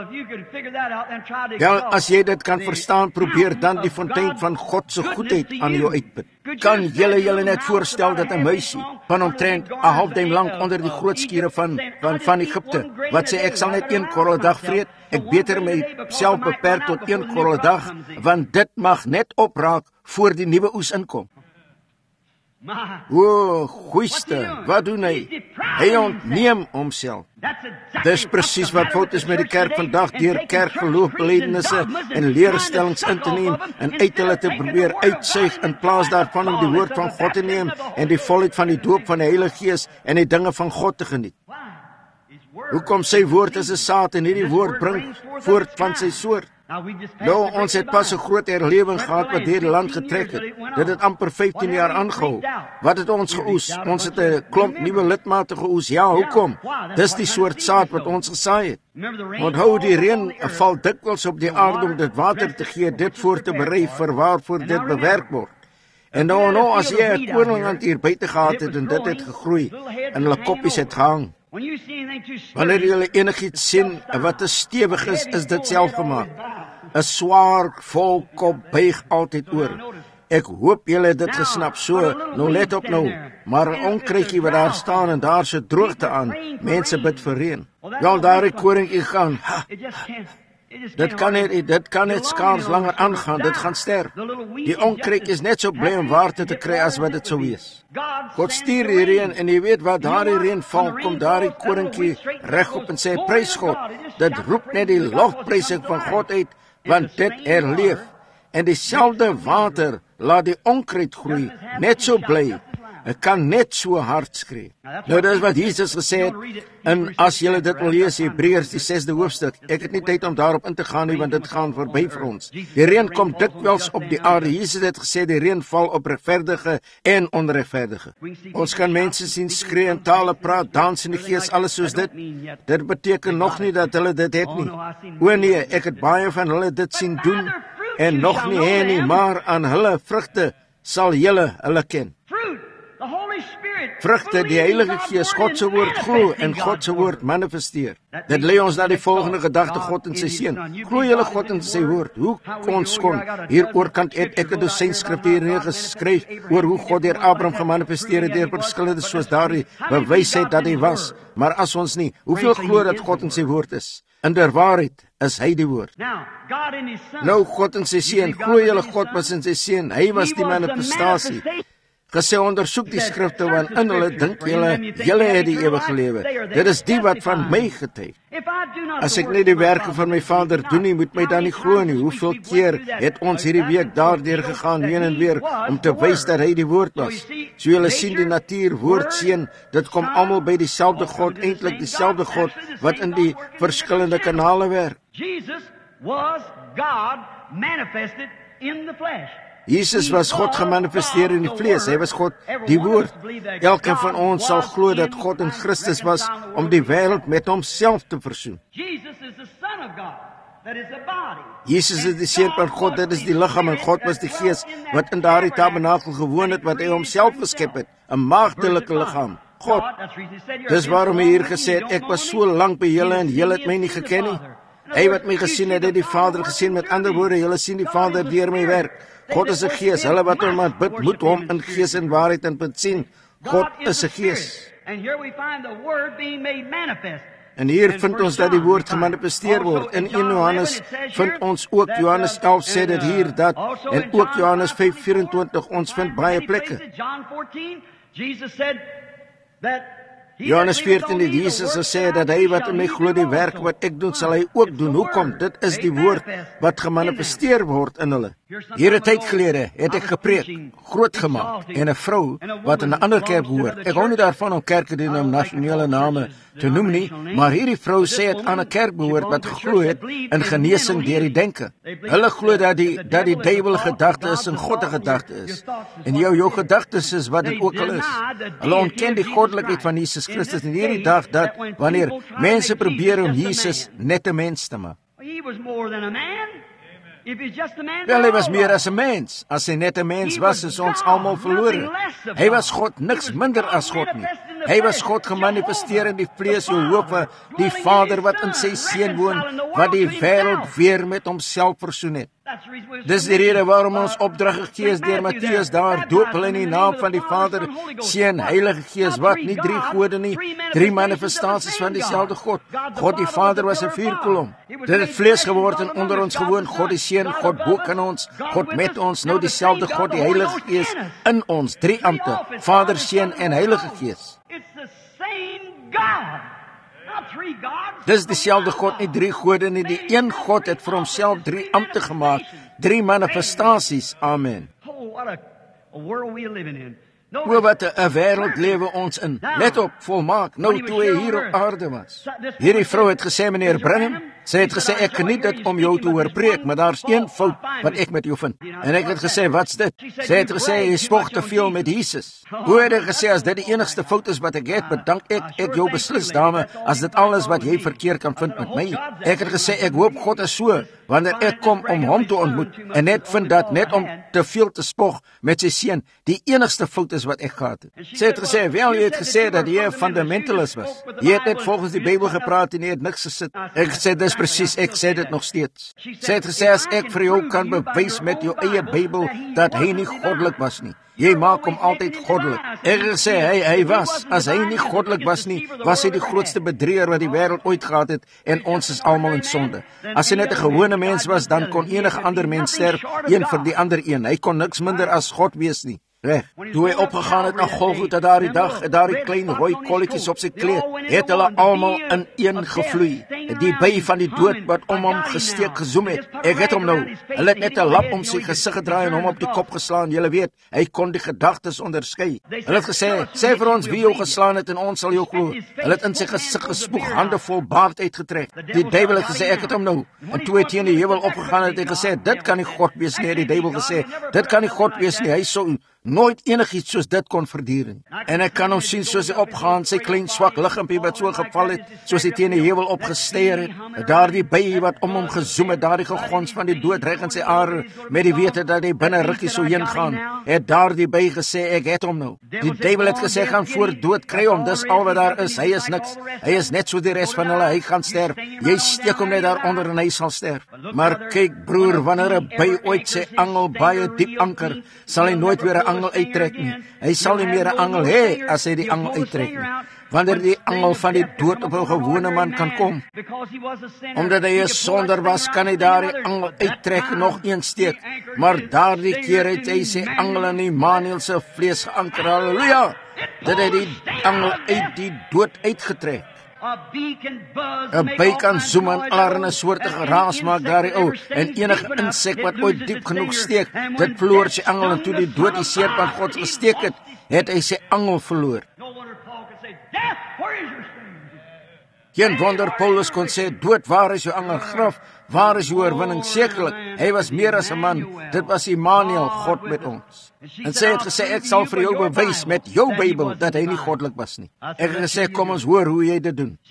Ja, as jy dit kan verstaan, probeer dan die fontein van God se goedheid aan jou uitput. Kan julle net voorstel dat 'n muisie van omtrent 'n halfdem lank onder die groot skure van Egipte, wat sê ek sal net 1 korrel 'n dag vreet, ek beter myself beperk tot 1 korrel 'n dag, want dit mag net opraak voor die nuwe oes inkom. O, goeiste, wat doen hy? Hy ontneem homself. Dis presies wat fout is met die kerk vandag, deur kerkgeloofbelijdenisse en leerstellings in te neem en uit hulle te probeer uitsuig, in plaas daarvan om die woord van God te neem en die volheid van die doop van die Heilige Gees en die dinge van God te geniet. Hoekom sy woord is 'n saad en hierdie woord bring voort van sy soort? Nou, ons het pas 'n groot herlewing gehad wat deur die land getrek het. Dit het amper 15 jaar aangehou. Wat het ons geoes? Ons het 'n klomp nuwe lidmate geoes. Ja, hoekom? Dis die soort saad wat ons gesaai het. Onthou, die reën val dikwels op die aarde om dit water te gee, dit voor te berei vir waarvoor dit bewerk word. En nou as jy 'n koringant hier buite gehad het en dit het gegroei en hulle koppies het gehang. Wanneer jy enigiets sien wat te stewig is dit selfgemaak. 'n Swaar, vol kop buig altyd oor. Ek hoop julle het dit gesnap. So, nou let op nou. Maar 'n onkruidjie wat daar staan en daar se droogte aan. Mense bid vir reën. Wel, daar het koringkie gaan. Dit kan net skaars langer aangaan. Dit gaan sterf. Die onkruid is net so bly om water te kry as wat dit sou wees. God stuur die reën en jy weet wat daardie reën val, kom daardie koringkie regop en sê prys God. Dit roep net die lofprysing van God uit, want dit herleef. En dieselfde water laat die onkruid groei, net so bly. Ek kan net so hard skree. Nou, dis wat Jesus gesê het, en as julle dit wil lees, Hebreërs die 6de hoofstuk, ek het nie tyd om daarop in te gaan nie, want dit gaan verby vir ons. Die reën kom dikwels op die aarde. Jesus het gesê, die reën val op regverdige en onregverdige. Ons kan mense sien skree en tale praat, dans in die gees, alles soos dit. Dit beteken nog nie dat hulle dit het nie. O nee, ek het baie van hulle dit sien doen, en nog nie hê nie, maar aan hulle vrugte sal julle hulle ken. Vrugte, die Heilige Gees, God se woord glo en God se woord manifesteer. Dit lei ons na die volgende gedagte, God en sy seun. Glo julle God en sy woord. Hoe kon hier oorkant het ek 'n dosyn skrifte neergeskryf oor hoe God deur Abraham gemanifesteer het deur verskillende soos daardie bewysheid dat hy was. Maar as ons nie, hoeveel glo dat God en sy woord is? In der waarheid is hy die woord. Nou, God en sy seun, glo julle God was in sy seun. Hy was die manifestasie. gesê, ondersoek die skrifte, want in hulle dink julle het die ewige lewe. Dit is die wat van my getuig. As ek nie die werke van my Vader doen nie, moet my dan nie glo nie. Hoeveel keer het ons hierdie week daardeur gegaan, heen en weer, om te wys dat hy die woord was. So julle sien die natuur, woord, seun, dit kom almal by dieselfde God, eintlik dieselfde God, wat in die verskillende kanale werk. Jesus was God gemanifesteer in die vlees, hy was God, die woord. Elkeen van ons sal glo dat God in Christus was om die wêreld met homself te versoen. Jesus is die seun van God, dit is die liggaam, en God was die gees wat in daardie tabernakel gewoon het, wat hy homself geskep het, 'n maagdelike liggaam. God. Dis waarom hy hier gesê het, ek was so lank by julle en julle het my nie geken nie. Hy wat my gesien het, het die Vader gesien. Met ander woorde, julle sien die Vader deur my werk. God is 'n gees. Hulle wat hom aanbid, moet hom in gees en waarheid en punt sien. God is 'n gees. En hier vind ons dat die woord gemanifesteer word. In 1 Johannes vind ons ook, Johannes 11 sê dit hier, dat, en ook Johannes 5:24, ons vind baie plekke. Johannes 14 het Jesus gesê dat hy wat in my glo, die werk wat ek doen, sal hy ook doen. Hoekom? Dit is die woord wat gemanifesteer word in hulle. Hier 'n tyd gelede het ek gepreek, groot gemaak, en 'n vrou wat in 'n ander kerk behoort. Ek hou nie daarvan om kerke die nasionale name te noem nie, maar hierdie vrou sê het aan 'n kerk behoort wat geglo het in genesing deur die denke. Hulle glo dat die duiwel gedagte is en God 'n gedagte is. En jou gedagtes is wat dit ook al is. Hulle ontken die goddelikheid van Jesus Christus in hierdie dag, dat wanneer mense probeer om Jesus net 'n mens te maak. Wel, hy was meer as 'n mens. As hy net 'n mens was, is ons almal verlore. Hy was God, niks minder as God nie. Hy was God gemanifesteer in die vlees, Jehovah, die Vader wat in sy seun woon, wat die wêreld weer met homself versoen het. Dis die rede waarom ons opdrag gegee is deur Matteus, daar doop hulle in die naam van die Vader, Seun, Heilige Gees, wat nie 3 gode nie, 3 manifestasies van dieselfde God. God die Vader was 'n vuurkolom. Dit het vlees geword en onder ons gewoon, God die Seun, God bo in ons, God met ons, nou dieselfde God, die Heilige Gees in ons, 3 ampte, Vader, Seun en Heilige Gees. Dis dieselfde God, nie 3 gode nie, die een God het vir homself 3 ampte gemaak, 3 manifestasies, amen. O, wat 'n wêreld lewe ons in. Let op, volmaak, nou toe hy hier op aarde was. Hierdie vrou het gesê, meneer Branham, sy het gesê, ek geniet dit om jou te hoor preek, maar daar's een fout wat ek met jou vind. En ek het gesê, wat's dit? Sy het gesê, jy spog te veel met Jesus. Hoe het ek gesê, as dit die enigste fout is wat ek het, bedank ek jou beslis, dame, as dit alles wat jy verkeerd kan vind met my. Ek het gesê, ek hoop God is so, wanneer ek kom om hom te ontmoet, en net vind dat, net om te veel te spog met sy seun, die enigste fout is wat ek gehad het. Sy het gesê, wel, jy het gesê dat jy 'n fundamentalist was. Jy het net volgens die Bybel gepraat en jy het niks gesit. Ek het gesê, dis presies, ek sê dit nog steeds. Sy het gesê, as ek vir jou kan bewys met jou eie Bybel dat hy nie goddelik was nie. Jy maak hom altyd goddelik. Ek het gesê, hy was, as hy nie goddelik was nie, was hy die grootste bedrieger wat die wêreld ooit gehad het, en ons is almal in sonde. As hy net 'n gewone mens was, dan kon enige ander mens sterf, een vir die ander een. Hy kon niks minder as God wees nie. Reg. Toe hy opgegaan het na Golgotha daardie dag, het daardie klein rooi kolletjies op sy kleed, het hulle almal in een gevloei. Die by van die dood wat om hom gesteek gezoom het. Ek het hom nou. Hulle het net 'n lap om sy gesig gedraai en hom op die kop geslaan. Julle weet, hy kon die gedagtes onderskei. Hulle het gesê, sê vir ons wie jou geslaan het en ons sal jou glo. Hulle het in sy gesig gespoeg, hande vol baard uitgetrek. Die duiwel het gesê, ek het hom nou. En toe hy teen die heuwel opgegaan het, het hy gesê, dit kan nie God wees nie. Die duiwel gesê, dit kan nie God wees nie. Hy sou nooit enigiets soos dit kon verduur nie. En ek kan hom sien soos hy opgaan, sy klein swak liggampie wat so geval het, soos hy teen die heuwel opgesteer het. Daardie by wat om hom gezoom het, daardie gegons van die dood reg in sy are, met die wete dat hy binne rukkie sou heen gaan, het daardie by gesê, ek het hom nou. Die duiwel het gesê, gaan voor dood, kry hom, dis al wat daar is, hy is niks. Hy is net so die res van hulle, hy gaan sterf. Jy steek hom net daaronder en hy sal sterf. Maar kyk broer, wanneer 'n by ooit sy angel baie diep anker, sal hy nooit weer 'n angel uittrek nie. Hy sal nie meer 'n angel hê as hy die angel uittrek nie. wanneer die angel van die dood op 'n gewone man kan kom. Omdat hy 'n sondaar was, kan hy daardie angel uittrek en nog een steek. Maar daardie keer het hy sy angel in Immanuel se vlees geanker. Halleluja! Dat hy die angel uit die dood uitgetrek. 'n By kan zoem en aar en 'n soorte geraas maak daardie ou, en enige insek wat ooit diep genoeg steek, dit verloor sy angel, en toe die dood die seerpad God gesteek het hy sy angel verloor. Geen wonder Paulus kon sê, dood, waar is jou angel? Graf, waar is jou oorwinning? Sekerlik, hy was meer as 'n man. Dit was Immanuel, God met ons. En sy het gesê, ek sal vir jou bewys met jou Bybel dat hy nie goddelik was nie. Ek het gesê, kom ons hoor hoe jy dit doen.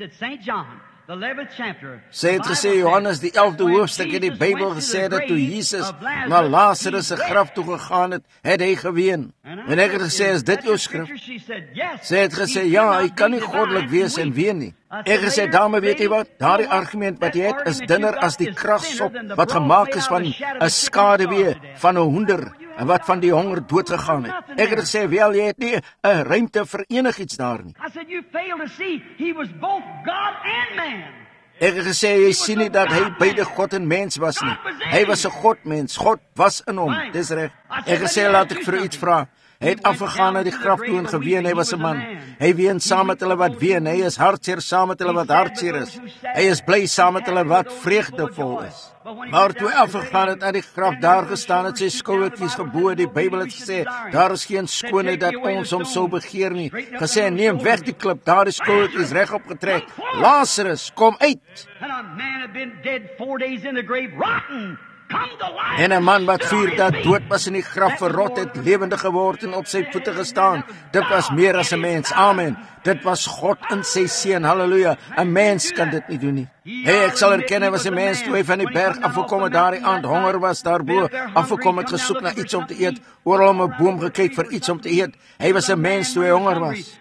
Sy het gesê, Johannes die 11de hoofstuk in die Bybel gesê dat toe Jesus na Lazarus se graf toe gegaan het hy geween. En ek het gesê, is dit jou skrif? Sy het gesê, ja, hy kan nie goddelik wees en ween nie. Ek het gesê, dame, weet jy wat? Daardie argument wat jy het is dunner as die kragsop wat gemaak is van 'n skaduwee van 'n hoender en wat van die honger dood gegaan het. Ek het gesê, wel, jy het nie 'n ruimte vir enigiets daar nie. Ek het gesê, jy sien nie dat hy beide God en mens was nie. Hy was 'n Godmens, God was in hom, dis reg. Ek het gesê, laat ek vir u iets vra. Hy het afgegaan na die graf toe en geween, hy was 'n man. Hy ween saam met hulle wat ween, hy is hartseer saam met hulle wat hartseer is. Hy is bly saam met hulle wat vreugdevol is. Maar toe hy afgegaan het na die graf, daar gestaan het sy skouertjies gebo, die Bybel het gesê, daar is geen skoonheid dat ons hom sou begeer nie. Gesê, neem weg die klip, daar is skouertjies regop getrek. Lazarus, kom uit! En 'n man wat 4 dae dood was in die graf verrot het, lewendig geword en op sy voete gestaan. Dit was meer as 'n mens. Amen. Dit was God in sy seun. Halleluja. 'n Mens kan dit nie doen nie. Hey, ek sal erken, hy was 'n mens toe hy van die berg afgekom het, daardie aand honger was daarbo, afgekom het, gesoek na iets om te eet, oral om 'n boom gekyk vir iets om te eet. Hy was 'n mens toe hy honger was.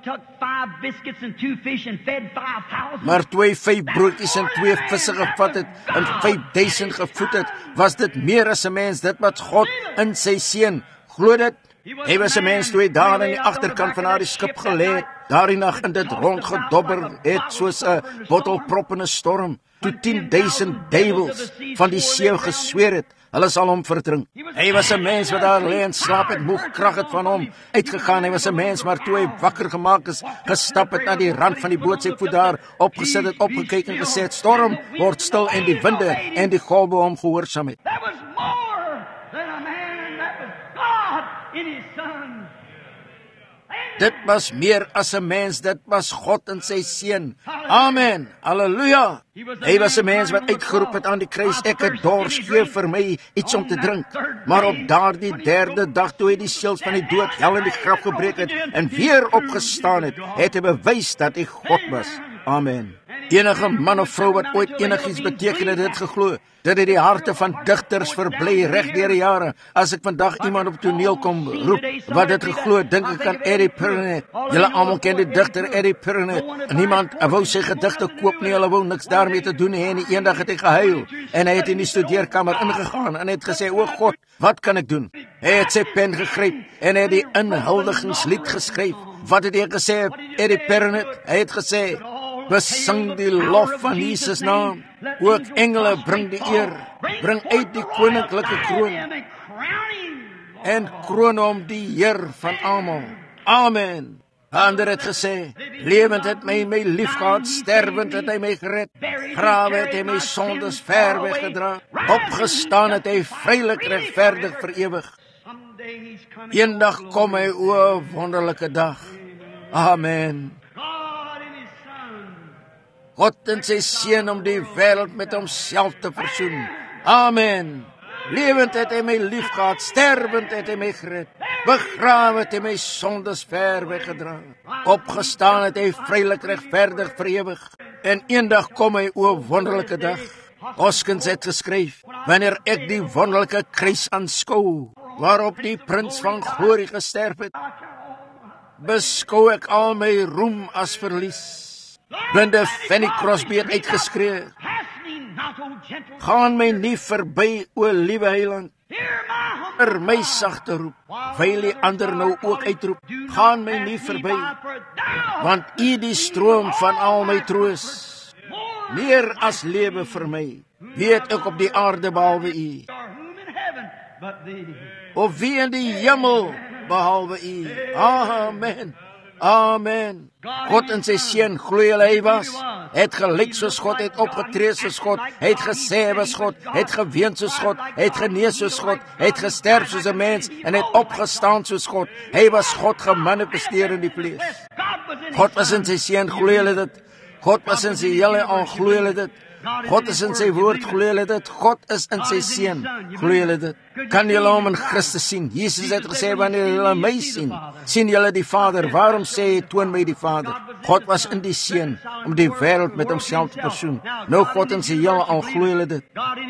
Maar toe hy 5 broodjies en 2 visse gevat het en 5000 gevoed het, was dit meer as 'n mens, dit wat God in sy seun. Glo dit? Hy was 'n mens toe hy daar aan die agterkant van daardie skip gelê het, daardie nag in dit rondgedobber het soos 'n bottelprop in 'n storm, toe 10.000 duiwels van die see gesweer het, hulle sal hom verdrink. Hy was 'n mens wat daar lê en slaap het, moeg krag het van hom uitgegaan. Hy was 'n mens, maar toe hy wakker gemaak is, gestap het na die rand van die boot, sy voet daar opgesit het, opgekyk en gesê het, storm, word stil, en die winde en die golwe hom gehoorsaam het. Dit was meer as 'n mens, dit was God in sy seun. Amen. Halleluja. Hy was 'n mens wat uitgeroep het aan die kruis, ek het dors, gee vir my iets om te drink. Maar op daardie 3de dag toe hy die seels van die dood, hel in die graf gebreek het en weer opgestaan het, het hy bewys dat hy God was. Amen. Enige man of vrou wat ooit enigiets beteken het dit geglo. Dit het die harte van digters verbly reg deur die jare. As ek vandag iemand op toneel kom roep wat dit geglo, dink ek aan Eddie Purcell. Julle almal ken die digter Eddie Purcell. Niemand wou sy gedigte koop nie, hulle wou niks daarmee te doen hê, en eendag het hy gehuil en hy het in die studeerkamer ingegaan en het gesê, o God, wat kan ek doen? Hy het sy pen gegryp en hy het die inhuldigingslied geskryf. Wat het hy gesê, Eddie Purcell? Hy het gesê, besing die lof van Jesus naam. Ook engele bring die eer. Bring uit die koninklike kroon. En kroon hom die Heer van almal. Amen. Ander het gesê, lewend het my liefgehad, sterwend het hy my gered. Grawe het hy my sondes ver weggedra. Opgestaan het hy vrylik regverdig vir ewig. Eendag kom hy, o wonderlike dag. Amen. God in sy seun om die wêreld met homself te versoen. Amen. Lewend het hy my liefgehad, sterwend het hy my gered. Begrawe het hy my sondes ver weggedra. Opgestaan het hy vrylik regverdig vir ewig. En eendag kom hy, o wonderlike dag. Hoskins het geskryf, wanneer ek die wonderlike kruis aanskou, waarop die prins van glorie gesterf het, beskou ek al my roem as verlies. Blinde Fanny Crosby het uitgeskree, gaan my nie verby, o liewe heiland. vir my sagte roep, wyl die ander nou ook uitroep, gaan my nie verby, want U die stroom van al my troos, meer as lewe vir my, weet ek op die aarde behalwe U, of wie in die hemel behalwe U. Amen. Amen. God in sy seun glo julle hy was, het gelyk soos God, het opgetree soos God, het gesê was God, het geween soos God, het genees soos God, het gesterf soos 'n mens en het opgestaan soos God. Hy was God gemanifesteer in die vlees. God was in sy seun, glo julle dit? God was in sy heelal, glo julle dit? God is in sy woord, glo julle dit? God is in sy seun, glo julle dit? Kan julle hom in Christus sien? Jesus het gesê, wanneer julle my sien, sien julle die Vader. Waarom sê hy, toon my die Vader? God was in die seun, om die wêreld met homself te persoon. Nou God in sy heelal, glo julle dit?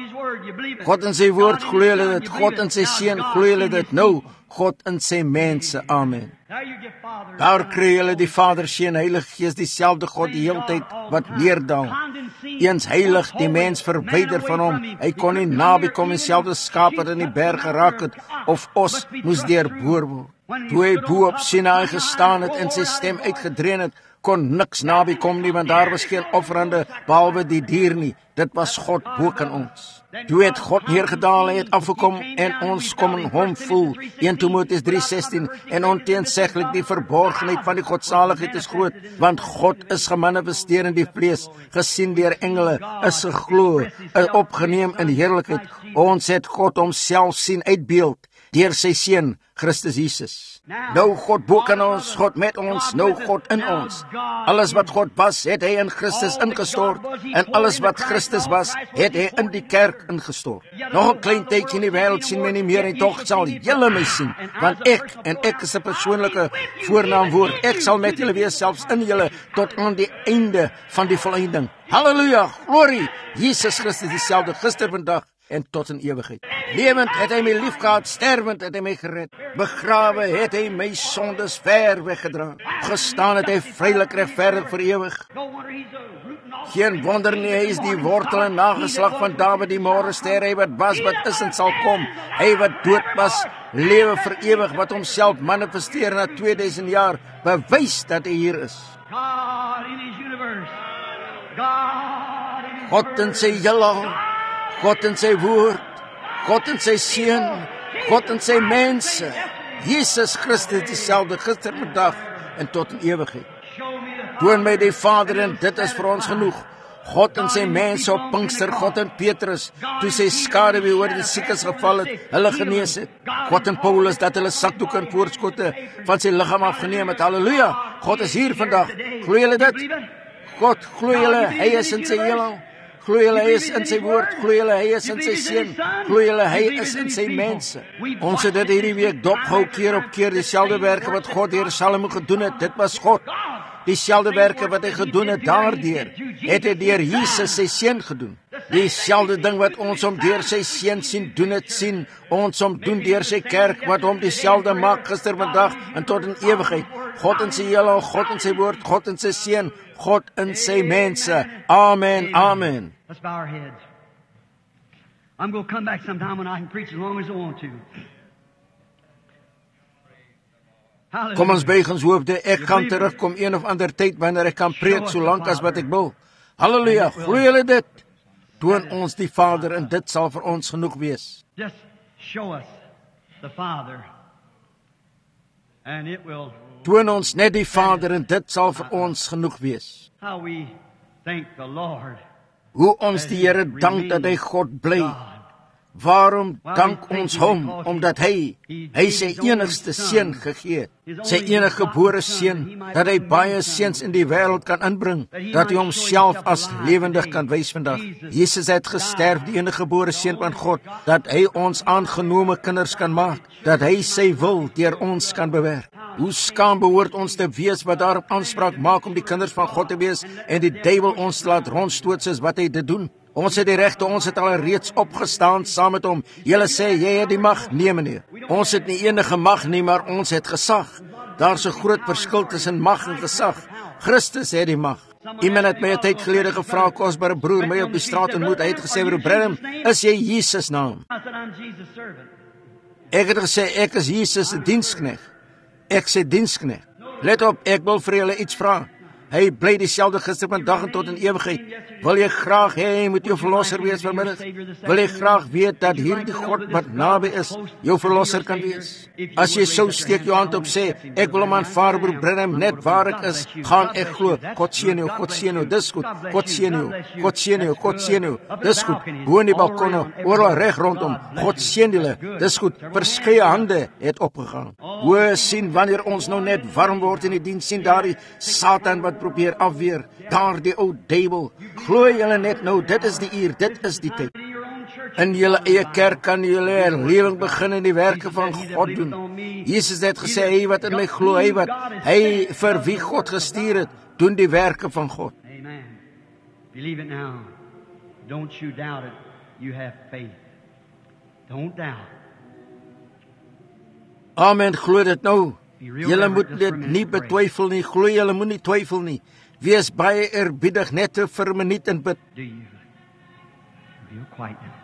God in sy woord, glo julle dit? God in sy seun, glo julle dit? Nou God in sy mense, amen. Daar kry julle die Vader, Seun, Heilige Gees, dieselfde God die heeltyd wat neerdal. Eens heilig, die mens verwyder van hom. Hy kon nie naby kom en selfde skaap wat in die berg geraak het, of os moes deurboor word. Toe hy bo op Sinaï gestaan het en sy stem uitgedreun het, kon niks naby kom nie, want daar was geen offerande behalwe die dier nie. Dit was God bo kan ons. Toe het God neergedaal, hy het afgekom en ons kom in hom voel. 1 Timoteus 3:16 en onteenseglik die verborgenheid van die godsaligheid is groot, want God is gemanifesteer in die vlees, gesien deur engele, is geglo, is opgeneem in heerlikheid. Ons het God homself sien uitbeeld deur sy seun Christus Jesus. Nou God bo kan ons, God met ons, nou God in ons. Alles wat God was, het hy in Christus ingestort, en alles wat Christus was, het hy in die kerk ingestort. Nog 'n klein tydjie in die wêreld sien my nie meer, en tog sal julle my sien, want ek is 'n persoonlike voornaamwoord. Ek sal met julle wees, selfs in julle, tot aan die einde van die volleinding. Halleluja, glorie, Jesus Christus dieselfde gister, vandag en tot in ewigheid. Lewend het hy my liefgehad, sterwend het hy my gered, begrawe het hy my sondes ver weggedra, gestaan het hy vrylik regverdig vir ewig. Geen wonder nie, hy is die wortel en nageslag van Dawid, die morgenster, hy wat was, wat is en sal kom, hy wat dood was, lewe vir ewig, wat homself manifesteer na 2000 jaar, bewys dat hy hier is. God in sy heelal, God in sy woord, God in sy seun, God in sy mense, Jesus Christus dieselfde gister, vandag en tot in ewigheid. Toon my die Vader en dit is vir ons genoeg. God in sy mense op Pinkster, God in Petrus, toe sy skaduwee oor die siekes geval het, hulle genees het. God in Paulus, dat hulle sakdoek en voorskote van sy liggaam afgeneem het. Halleluja, God is hier vandag. Glo julle dit? God, glo julle, hy is in sy heelal. Glo julle, hy is in sy woord, glo julle, hy is in sy seun, glo julle, hy is in sy mense. Ons het dit hierdie week dopgehou keer op keer, dieselfde werke wat God deur Salomo gedoen het, dit was God. Dieselfde werke wat hy gedoen het daardeur, het hy deur Jesus sy seun gedoen. Dieselfde ding wat ons om deur sy seun sien doen het, sien ons om doen deur sy kerk, wat hom dieselfde maak gister, vandag en tot in ewigheid. God in sy heelal, God in sy woord, God in sy seun, God in sy mense. Amen, amen. Let's bow our heads. I'm going to come back sometime when I can preach as long as I want to. Kom ons buig ons hoofde, ek gaan terugkom een of ander tyd wanneer ek kan preek so lank as wat ek wil. Halleluja, glo julle dit? Toon ons die Vader en dit sal vir ons genoeg wees. Just show us the Father and it will. Toon ons net die Vader en dit sal vir ons genoeg wees. How we thank the Lord. Hoe ons die Here dank dat hy God bly. Waarom dank ons hom? Omdat hy sy enigste seun gegee het. Sy enige gebore seun, dat hy baie seuns in die wêreld kan inbring, dat hy homself as lewendig kan wys vandag. Jesus het gesterf, die enige gebore seun van God, dat hy ons aangenome kinders kan maak, dat hy sy wil deur ons kan bewerk. Hoe skaam behoort ons te wees wat daarop aanspraak maak om die kinders van God te wees en die duiwel ons te laat rondstoot soos wat hy dit doen. Ons het die regte, ons het al reeds opgestaan saam met hom. Julle sê, jy het die mag? Nee, meneer. Ons het nie enige mag nie, maar ons het gesag. Daar's 'n groot verskil tussen mag en gesag. Christus het die mag. Iemand het my 'n tyd gelede gevra, kosbare broer, my op die straat ontmoet. Hy het gesê, broer Branham, is jy Jesus naam? Ek het gesê, ek is Jesus se dienskneg. Ek sê dienskneg. Let op, ek wil vir julle iets vra. Hy bly dieselfde gister, vandag en tot in ewigheid. Wil jy graag hê hy moet jou verlosser wees vanmiddag? Wil jy graag weet dat hierdie God wat naby is, jou verlosser kan wees? As jy sou steek jou hand op sê, ek wil hom aanvaar, broer Branham, net waar ek is, gaan ek glo. God seën jou, God seën jou, dis goed. God seën jou, God seën jou, God seën jou, dis goed. Bo in die balkonne, oral reg rondom, God seën julle, dis goed. Verskeie hande het opgegaan. O, sien wanneer ons nou net warm word in die diens, sien daardie Satan wat probeer afweer, daar die ou duiwel. Glo julle net nou, dit is die uur, dit is die tyd. In julle eie kerk kan julle herlewing begin en die werke van God doen. Jesus het gesê, hy wat in my glo, hy vir wie God gestuur het, doen die werke van God. Amen. Believe it now. Don't you doubt it. You have faith. Don't doubt. Amen, glo dit nou. Julle moet dit nie betwyfel nie, glo julle moet nie twyfel nie. Wees baie eerbiedig net vir 'n minuut en bid. Do you? Feel quiet now.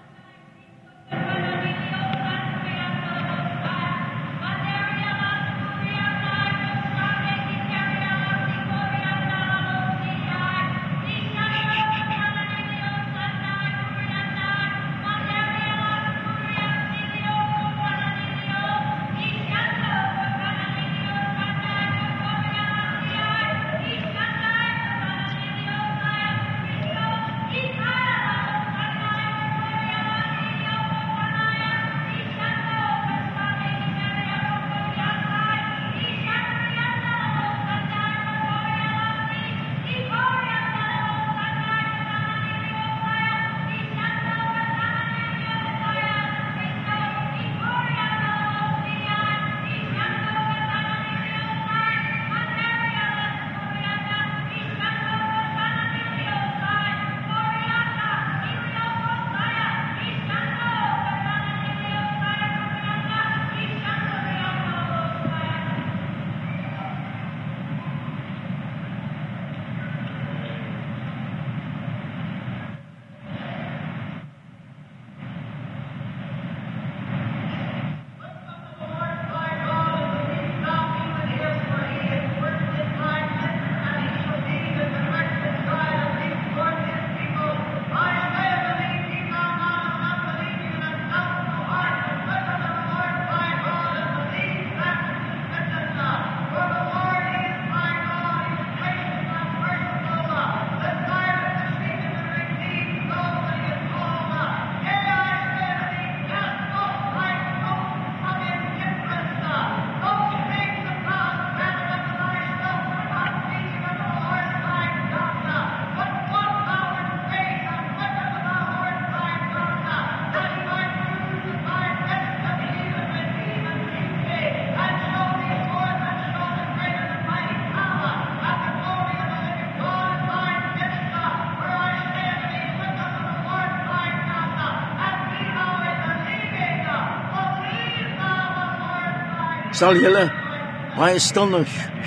Sal julle baie stil nou.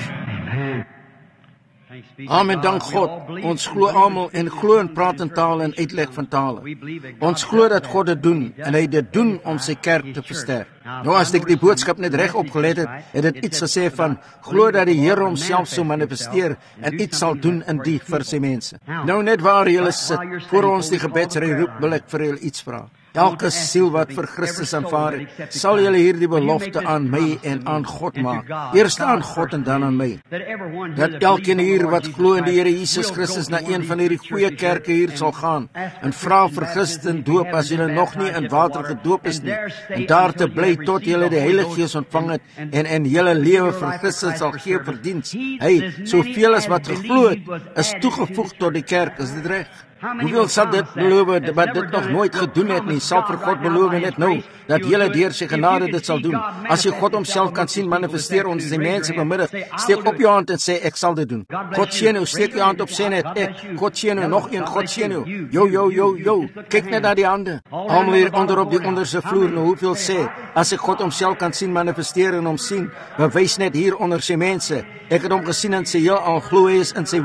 Amen, dank God. Ons glo almal en glo en praat in tale en uitleg van tale. Ons glo dat God dit doen en hy dit doen om sy kerk te versterk. Nou as ek die boodskap net reg opgelet het dit iets gesê van glo dat die Here homself sou manifesteer en iets sal doen in die vir sy mense. Nou net waar julle sit, voor ons die gebedsry roep, wil ek vir julle iets vra. Elke siel wat vir Christus aanvaar het, sal julle hierdie belofte aan my en aan God maak. Eers aan God en dan aan my. Dat elkeen hier wat glo in die Here Jesus Christus na een van hierdie goeie kerke hier sal gaan en vra vir Christen doop as julle nog nie in water gedoop is nie, en daar te bly tot julle die Heilige Gees ontvang het en julle lewe vir Christus sal gee vir diens. Hy, soveel as wat geglo het, is toegevoeg tot die kerk, is dit reg? Hoeveel sal dit beloof wat dit nog nooit gedoen het nie, sal vir God beloof net nou, dat julle deur sy genade dit sal doen. As jy God homself kan sien manifesteer ons die mense vanmiddag, steek op jou hand en sê, ek sal dit doen. God seën jou, steek jou hand op, sê net, ek, God seën jou, nog een, God seën jou. Jo, kyk net na die hande. Almal hier onder op die onderste vloer, nou hoeveel sê, as ek God homself kan sien manifesteer en hom sien, bewys net hier onder sy mense. Ek het hom gesien in sy heel al, glo hy is in sy woord.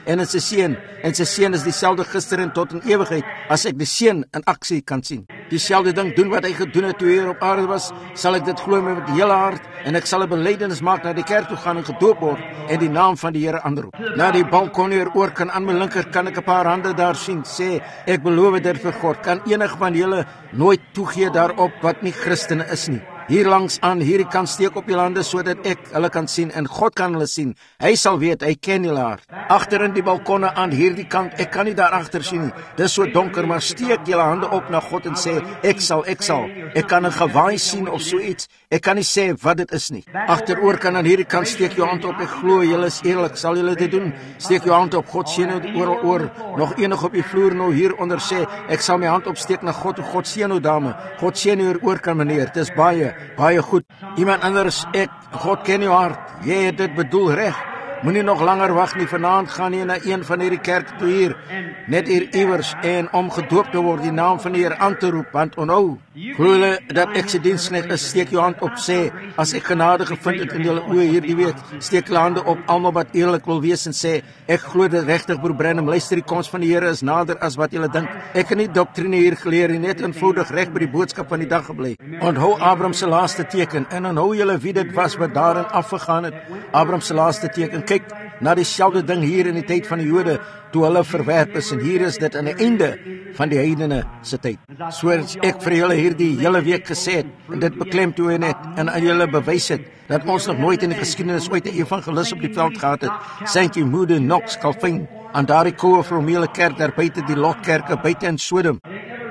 en in sy seun, en sy seun is dieselfde gister en tot in ewigheid, as ek die seun in aksie kan sien. Dieselfde ding doen wat hy gedoen het toe hy hier op aarde was, sal ek dit glo met die hele hart, en ek sal 'n belydenis maak na die kerk toe gaan en gedoop word, en die naam van die Here aanroep. Na die balkon hier oor kan aan my linker kan ek 'n paar hande daar sien, sê, ek beloof dit vir God, kan enig van julle nooit toegee daarop wat nie Christene is nie. Hier langs aan hierdie kant steek op julle hande sodat ek hulle kan sien en God kan hulle sien. Hy sal weet, hy ken julle hart. Agter in die balkonne aan hierdie kant, ek kan nie daar agter sien nie. Dis so donker, maar steek julle hande op na God en sê, ek sal. Ek kan 'n gewaai sien of so iets. Ek kan nie sê wat dit is nie. Agteroor kan aan hierdie kant steek jou hand op. Ek glo julle is eerlik. Sal julle dit doen? Steek jou hand op. God seën jou oor. Nog enig op die vloer nou hieronder sê, ek sal my hand opsteek na God. God seën jou dame. God seën jou oor kan meneer. Dis baie goed. Iemand anders, ek, God ken jou hart. Jy het dit bedoel reg. Moenie nog langer wag nie. Vanaand gaan jy na een van hierdie kerke toe hier, net hier iewers, en om gedoop te word, die naam van die Here aan te roep, want onthou, glo julle dat ek se diensknegt is, steek jou hand op, sê, as ek genade gevind het in julle oë hierdie week, steek julle hande op, almal wat eerlik wil wees en sê, ek glo dit regtig, broer Branham, luister, die koms van die Here is nader as wat julle dink. Ek het nie doktrine hier geleer, net eenvoudig reg by die boodskap van die dag gebly. Onthou Abraham se laaste teken, en onthou julle wie dit was wat daarin afgegaan het. Abraham se laaste teken, kyk na dieselfde ding hier in die tyd van die Jode, toe hulle verwerp is, en hier is dit aan die einde van die heidene se tyd. Soos ek vir julle hierdie hele week gesê het, en dit beklemtoon net, en aan julle bewys het, dat ons nog nooit in die geskiedenis ooit 'n evangelis op die veld gehad het, Saintjie Moody Knox Calvin, aan daardie koue formele kerk daar buite die Lotkerke, buite in Sodom.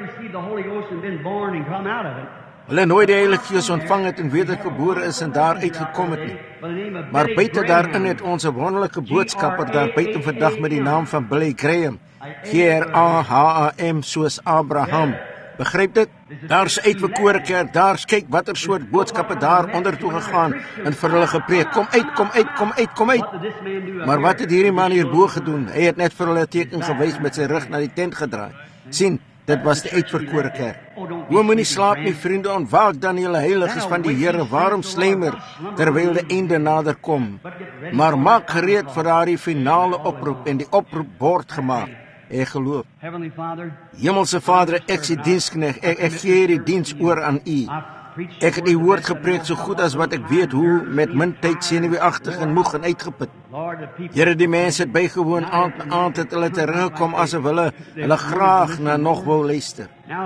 Hulle nooit die Heilige Gees ontvang het en wedergebore is en daar uitgekom het nie. Maar buite daarin het ons 'n wonderlike boodskapper daar buite vandag met die naam van Billy Graham, G-R-A-H-A-M, soos Abraham. Begryp dit? Daar's uitverkore kerk, daar's kyk watter soort boodskappe daar onder toe gegaan en vir hulle gepreek. Kom uit. Maar wat het hierdie man hierbo gedoen? Hy het net vir hulle 'n teken gewys met sy rug na die tent gedraai. Sien, dit was die uitverkore kerk. Hoe moenie slaap nie, vriende, ontwaak dan julle heiliges van die Here. Waarom slymer terwyl die einde nader kom? Maar maak gereed vir daardie finale oproep, en die oproep word gemaak. Ek geloof. Hemelse Vader, ek is die diensknegt, ek gee die diens oor aan U. Ek het die woord gepreek so goed as wat ek weet hoe, met min tyd, senuweeagtig en moeg en uitgeput. Here, die mense het bygewoon aand het hulle teruggekom asof hulle graag na nog wou luister.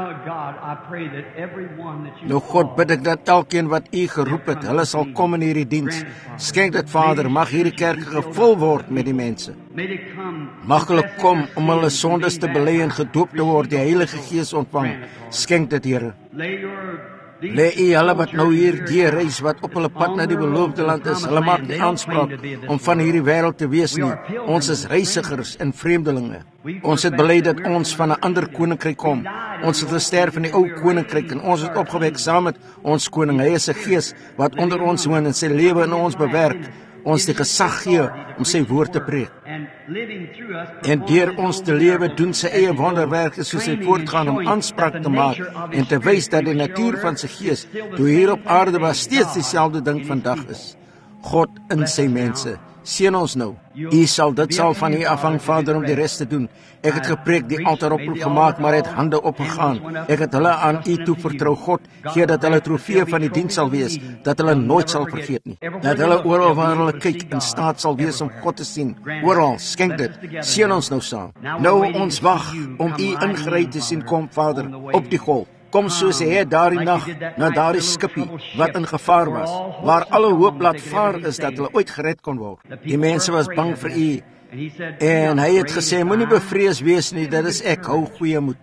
Nou God, bid ek dat elkeen wat U geroep het, hulle sal kom in hierdie diens. Skenk dit, Vader, mag hierdie kerk gevul word met die mense. Mag hulle kom om hulle sondes te bely en gedoop te word, die Heilige Gees ontvang. Skenk dit, Here. Lê U hulle wat nou hier reis, wat op hulle pad na die beloofde land is, hulle maak nie aanspraak om van hierdie wêreld te wees nie. Ons is reisigers en vreemdelinge. Ons het bely dat ons van 'n ander koninkryk kom. Ons het gesterf in die ou koninkryk en ons het opgewek saam met ons koning. Hy is 'n gees wat onder ons woon en sy lewe in ons bewerk. Ons die gesag gee om sy woord te preek. En deur ons te lewe doen sy eie wonderwerke soos hy voortgaan om aanspraak te maak en te wys dat die natuur van sy gees toe hier op aarde was steeds dieselfde ding vandag is. God in sy mense. Seën ons nou. U sal dit van U afhang, Vader, om die res te doen. Ek het gepreek, die altaroproep gemaak, maar het hande opgegaan. Ek het hulle aan U toe vertrou. God, gee dat hulle trofee van die diens sal wees, dat hulle nooit sal vergeet nie. Dat hulle oral waar hulle kyk in staat sal wees om God te sien. Oral, skenk dit. Seën ons nou saam. Nou ons wag om U ingery te sien kom, Vader, op die golf. Kom soos hy het daardie nag na daardie skipie wat in gevaar was, waar alle hoop laat vaar is dat hulle ooit gered kon word. Die mense was bang vir U, en hy het gesê, moenie bevrees wees nie, dit is ek, hou goeie moed.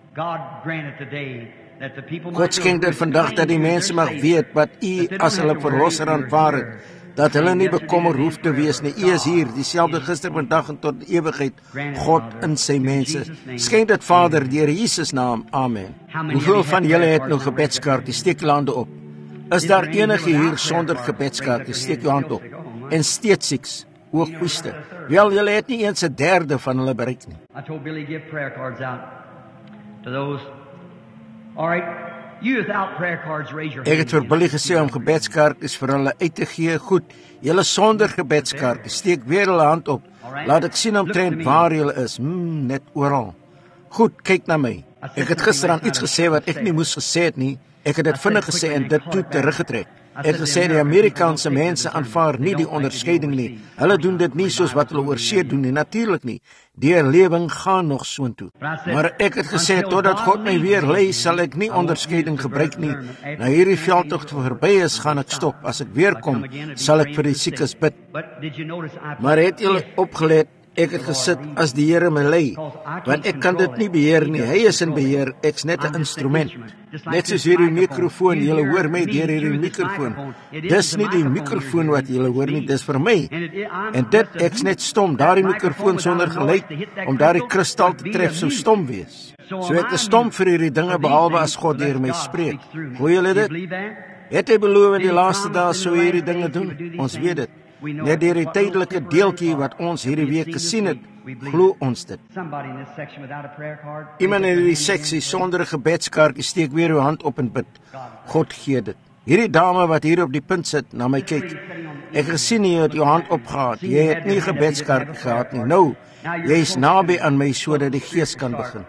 God skenk dit vandag dat die mense mag weet wat U as hulle verlosser aanvaar het, dat hulle nie bekommer hoef te wees nie. U is hier, dieselfde gister, vandag en tot ewigheid, God in sy mense. Skenk dit, Vader, deur Jesus naam, amen. Hoeveel van julle het nou gebedskaartjies? Steek julle hande op. Is daar enige hier sonder gebedskaartjies? Steek jou hand op. En steeds sieks, hoogwoeste. Wel, julle het nie eens 1/3 van hulle bereik nie. I told Billy, give prayer cards out to those. All right, You without prayer cards, raise your Ek het vir hand. Billy gesê om gebedskaartjies vir hulle uit te gee. Goed, julle sonder gebedskaartjies, steek weer hulle hand op. Laat ek sien omtrent waar julle is. Net oral. Goed, kyk na my. Ek het gister aan iets gesê wat ek nie moes gesê het nie. Ek het dit vinnig gesê en dit toe teruggetrek. Ek het gesê die Amerikaanse mense aanvaar nie die onderskeiding nie. Hulle doen dit nie soos wat hulle oorsee doen nie, natuurlik nie. Die herlewing gaan nog soontoe. Maar ek het gesê totdat God my weer lei, sal ek nie onderskeiding gebruik nie. Na hierdie veldtog verby is, gaan ek stop. As ek weer kom, sal ek vir die siekes bid. Maar het julle opgelet? Ek het gesit as die Here my lei, want ek kan dit nie beheer nie. Hy is in beheer, ek's net 'n instrument. Net soos hierdie mikrofoon, julle hoor my deur hierdie mikrofoon. Dis nie die mikrofoon wat julle hoor nie, dis vir my. En dit, ek's net stom. Daardie mikrofoon sonder geluid om daardie kristal te tref sou stom wees. So ek is stom vir hierdie dinge behalwe as God deur my spreek. Glo julle dit? Het hy beloof in die laaste dae sou hierdie dinge doen? Ons weet dit. Net deur die tydelike deeltjie wat ons hierdie week gesien het, glo ons dit. Iemand in hierdie seksie sonder 'n gebedskaartjie, steek weer jou hand op en bid. God gee dit. Hierdie dame wat hier op die punt sit, na my kyk. Ek het gesien jy het jou hand opgehad. Jy het nie gebedskaartjie gehad nie. Nou, jy is naby aan my sodat die Gees kan begin.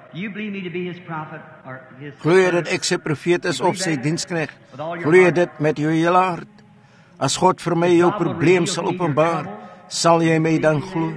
Glo jy dat ek sy profeet is of sy diensknegt? Glo jy dit met jou hele hart? As God vir my jou probleem sal openbaar, sal jy my dan glo?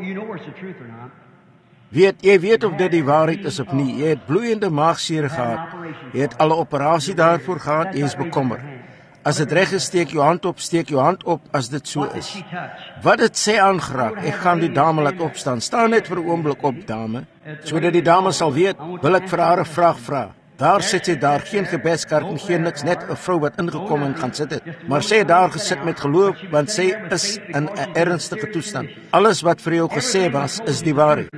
Jy weet of dit die waarheid is of nie. Jy het bloeiende maagseer gehad. Jy het al 'n operasie daarvoor gehad. Jy is bekommer. As dit reg is, steek jou hand op as dit so is. Wat het sy aangeraak? Ek gaan die dame laat opstaan. Staan net vir 'n oomblik op, dame. Sodat die dame sal weet, wil ek vir haar 'n vraag vra. Daar sit sy daar, geen gebedskaart en geen niks, net 'n vrou wat ingekom en gaan sit het. Maar sy het daar gesit met geloof, want sy is in 'n ernstige toestand. Alles wat vir jou gesê was, is die waarheid.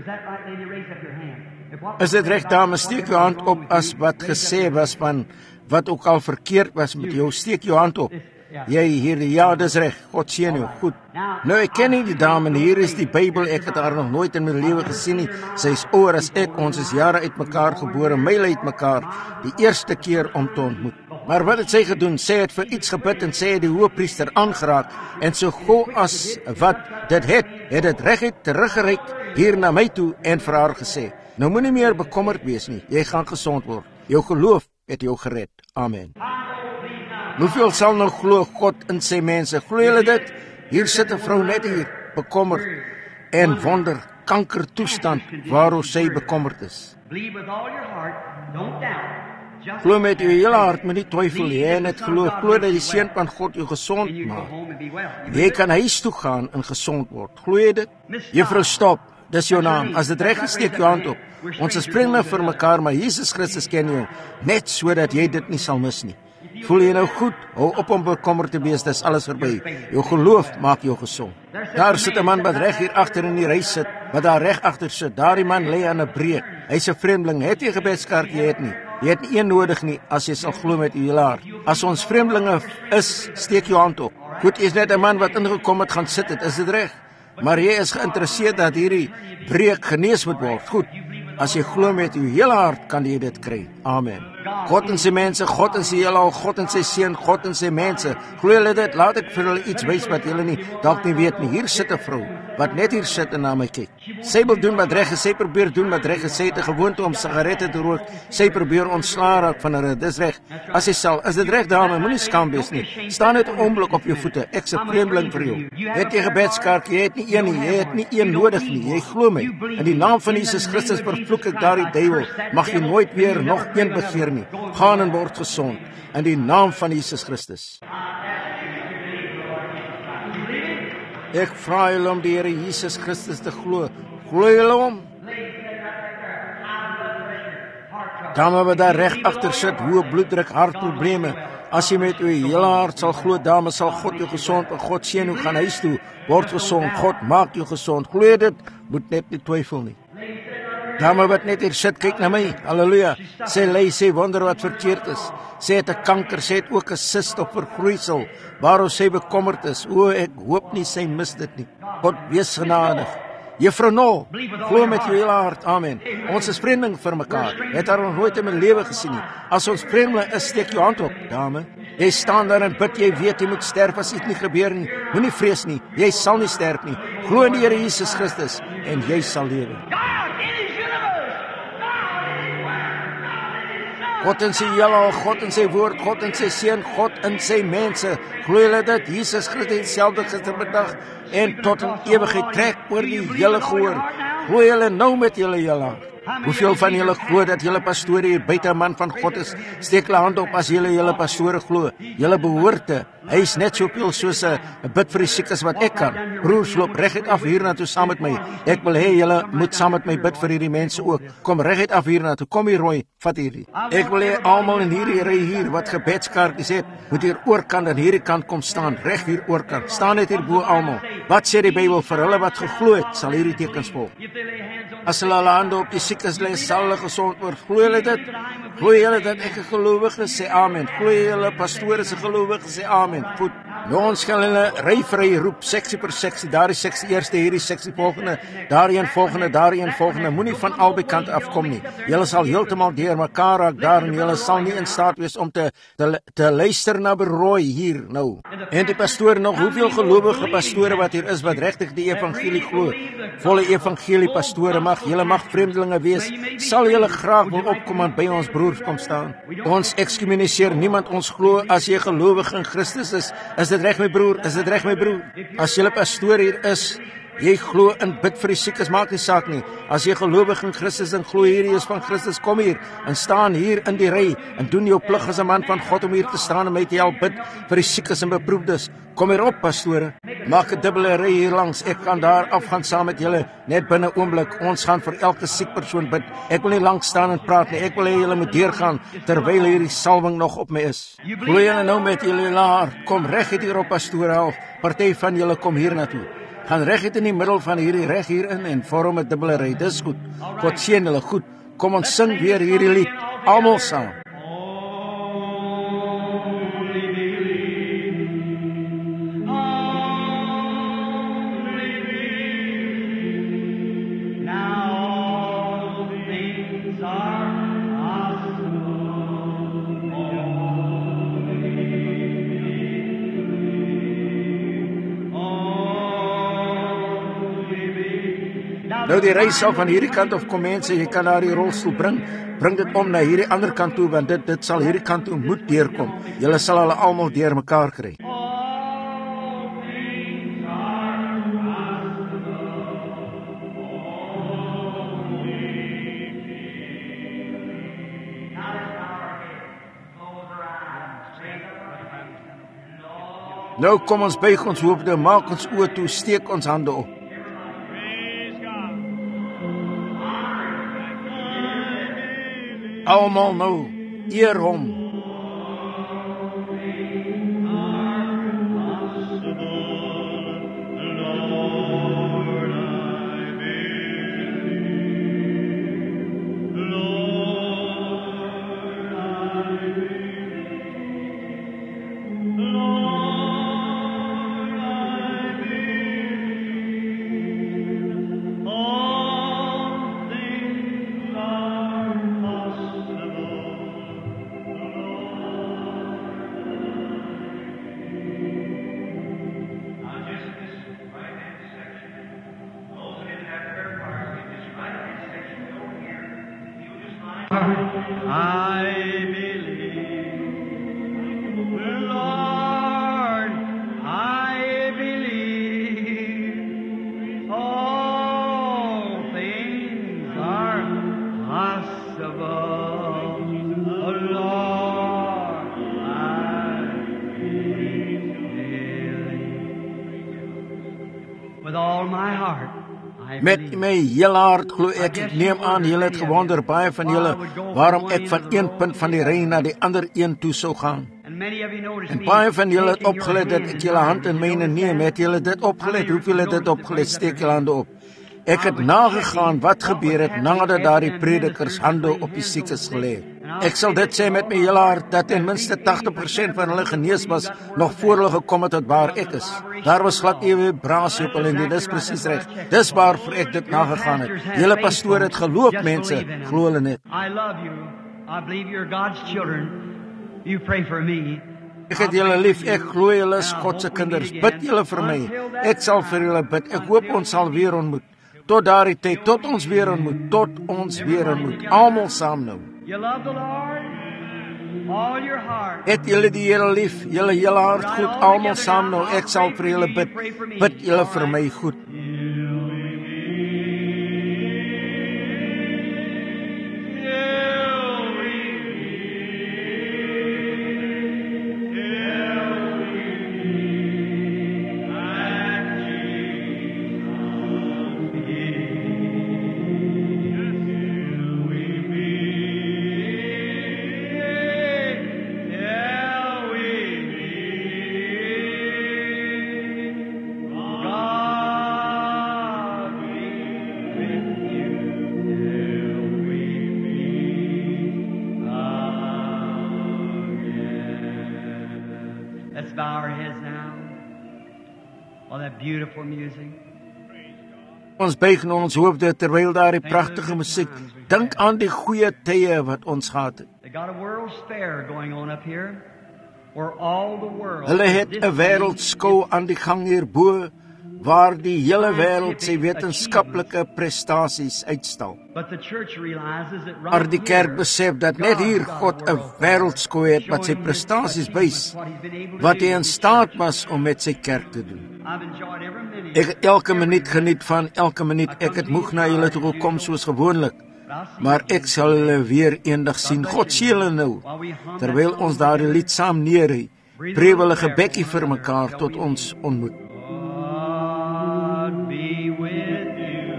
Is dit reg, dame? Steek jou hand op as wat gesê was van wat ook al verkeerd was met jou. Steek jou hand op. Jy hier, ja, dis reg. God seën jou. Goed. Nou, ek ken nie die dame nie. Hier is die Bybel. Ek het haar nog nooit in my lewe gesien nie. Sy is ouer as ek. Ons is jare uit mekaar gebore, myle uit mekaar. Die eerste keer om te ontmoet. Maar wat het sy gedoen? Sy het vir iets gebid en sy het die hoëpriester aangeraak. En so gou as wat dit het dit reguit teruggereik hier na my toe en vir haar gesê: nou moenie meer bekommerd wees nie. Jy gaan gesond word. Jou geloof het jou gered. Amen. Hoeveel sal nou glo God in sy mense? Glo julle dit? Hier sit 'n vrou net hier, bekommerd en wonder, kankertoestand waaroor sy bekommerd is. Glo met jou hele hart, moenie twyfel nie, en net glo dat die seun van God jou gesond maak. Jy kan huis toe gaan en gesond word. Glo jy dit? Juffrou Stop, dis jou naam. As dit reg is, steek jou hand op. Ons is vriende vir mekaar, maar Jesus Christus ken jou, net sodat jy dit nie sal mis nie. Voel jy nou goed? Hou op om bekommerd te wees, dis alles verby. Jou geloof maak jou gesond. Daar sit 'n man wat reg hier agter in die ry sit, wat daar reg agter sit. Daardie man lê aan 'n breek. Hy's 'n vreemdeling. Het jy gebedskaartjie? Jy het nie. Jy het nie een nodig nie as jy sal glo met jou hele hart. As ons vreemdelinge is, steek jou hand op. Goed, jy's net 'n man wat ingekom het gaan sit het, is dit reg? Maar jy is geïnteresseerd dat hierdie breek genees moet word. Goed. As jy glo met jou hele hart, kan jy dit kry. Amen. God en sy mense, God en sy heelal, God en sy seun, God en sy mense. Glo julle dit? Laat ek vir julle iets wys wat julle nie dalk nie weet nie. Hier sit 'n vrou wat net hier sit en na my kyk. Sy wil doen wat reg is. Sy probeer doen wat reg is. Sy het 'n gewoonte om sigarette te rook. Sy probeer ontslaa raak van haar. Dis reg. As jy sal, is dit reg, dame? Moenie skaam wees nie. Staan net 'n oomblik op jou voete. Ek's 'n vreemdeling vir jou. Het jy gebedskaartjie? Jy het nie een nie. Jy het nie een nodig nie. Jy glo my. In die naam van Jesus Christus vervloek ek daardie duiwel. Mag jy nooit weer nog een begeer nie. Gaan en word gesond in die naam van Jesus Christus. Ek vra julle om die Here Jesus Christus te glo. Glo julle hom? Dame wat daar reg agter sit, hoë bloeddruk, hartprobleme. As jy met jou hele hart sal glo, dame, sal God jou gesond en God seën jou, gaan huis toe, word gesond. God maak jou gesond. Glo jy dit? Moet net nie twyfel nie. Dame wat net hier sit, kyk na my. Halleluja. Sy ly, sy wonder wat verkeerd is. Sy het 'n kanker, sy het ook 'n sist of vergroeisel waaroor sy bekommerd is. O, ek hoop nie sy mis dit nie. God wees genadig. Juffrou Nol, glo met jou hele hart, amen. Ons is vreemdeling vir mekaar, het haar nog nooit in my lewe gesien nie. As ons vreemdeling is, steek jou hand op, dame. Jy staan daar en bid, jy weet jy moet sterf as iets nie gebeur nie. Moenie vrees nie, jy sal nie sterf nie. Glo in die Here Jesus Christus en jy sal lewe. God in sy heelal, God in sy woord, God in sy seun, God in sy mense. Glo julle dit? Jesus Christus dieselfde gister, vandag en tot in ewigheid trek oor die hele gehoor. Glo julle nou met julle hele hart. Hoeveel van julle glo dat julle pastoor hier buite 'n man van God is? Steek julle hand op as julle pastoor glo. Julle behoorte, hy is net soveel soos 'n bid vir die siekes wat ek kan. Broers, loop reguit af hiernatoe saam met my. Ek wil hê julle moet saam met my bid vir hierdie mense ook. Kom reguit af hiernatoe. Kom hier, Roy, vat hierdie. Ek wil hê almal in hierdie ry hier wat gebedskaartjies het, moet hier oorkant en hierdie kant kom staan, reg hier oorkant. Staan net hier bo almal. Wat sê die Bybel? Vir hulle wat geglo het, sal hierdie tekens volg. As hulle hande op die siekes lê, sal hulle gesond word. Glo julle dit? Glo julle dat ek 'n gelowige sê amen? Glo julle pastore se gelowige sê amen? Goed. Nou ons gaan hulle ry roep, seksie per seksie, daardie seksie eerste, hierdie seksie volgende, daarin volgende, daarin volgende. Moenie van albei kante afkom nie. Julle sal heeltemal deur mekaar raak daar en julle sal nie in staat wees om te luister na berooi hier nou. En die pastoor nog, hoeveel gelowige pastore wat hier is wat regtig die evangelie glo? Volle evangelie pastore julle mag vreemdelinge wees. Sal julle graag wil opkom en by ons broers kom staan? Ons ekskommuniseer niemand. Ons glo as jy gelowig in Christus is. Is dit reg my broer? Is dit reg my broer? As julle pastoor hier is, jy glo en bid vir die siekes, maak nie saak nie. As jy gelowig in Christus en glo hierdie is van Christus, kom hier en staan hier in die ry en doen jou plig as 'n man van God om hier te staan en my te help bid vir die siekes en beproefdes. Kom hier op, pastore. Maak 'n dubbele ry hier langs. Ek kan daar afgaan saam met julle net binne 'n oomblik. Ons gaan vir elke siek persoon bid. Ek wil nie lank staan en praat nie. Ek wil hê julle moet deurgaan terwyl hierdie salwing nog op my is. Glo julle nou met julle laar. Kom reguit hier op, pastore half. Party van julle kom hier na toe. Gaan reguit in die middel van hierdie reg hierin en vorm 'n dubbele ry. Dis goed. God seën julle goed. Kom ons sing weer hierdie lied. Almal saam. Nou die reis sal van hierdie kant of kom mense, jy kan daar die rolstoel bring dit om na hierdie ander kant toe, want dit sal hierdie kant toe moet deurkom. Julle sal hulle almal deur mekaar kry. Nou kom ons buig ons hoofde, maak ons oë toe, steek ons hande op. Almal nou, eer hom. Met my hele hart glo ek neem aan julle het gewonder, baie van julle, waarom ek van een punt van die ry na die ander een toe sou gaan. En baie van julle het opgelet dat ek julle hand in myne neem. Het julle dit opgelet? Hoeveel het dit opgelet? Steek julle hande op. Ek het nagegaan wat gebeur het nadat daardie predikers hande op die siekes gelê het. Ek sal dit sê met my hele hart, dat ten minste 80% van hulle genees was, nog voor hulle gekom het tot waar ek is. Daar was glad nie 'n vibrasie op hulle nie, dis presies reg. Dis waarvoor ek dit nagegaan het. Julle pastoor het geloof, mense, glo hulle net. I love you. I believe you're God's children. You pray for me. Ek het julle lief, ek glo julle is God se kinders. Bid julle vir my. Ek sal vir julle bid. Ek hoop ons sal weer ontmoet. Tot daardie tyd, tot ons weer ontmoet. Almal saam nou. You love the Lord, all your heart. Het julle die Here lief, julle hele hart goed, almal saam nou. Ek sal vir julle bid. Bid julle vir my goed. Let's bow our heads now. All that beautiful music. Ons buig nou ons hoofde terwyl daar die pragtige musiek. Dink aan die goeie tye wat ons gehad het. They got a world's fair going on up here, where all the world. Hulle het 'n wêreldskou aan die gang hierbo, waar die hele wêreld sy wetenskaplike prestasies uitstal. But the church realizes that Maar die kerk besef dat net hier God 'n wêreldskou het wat sy prestasies wys, wat hy in staat was om met sy kerk te doen. I've enjoyed every minute. Ek het elke minuut geniet van elke minuut. Ek het moeg na julle toe gekom soos gewoonlik, maar ek sal julle weer eendag sien. God seën julle nou. Terwyl ons daardie lied saam neerry, breek hulle gebedjie vir mekaar tot ons ontmoet. God be with you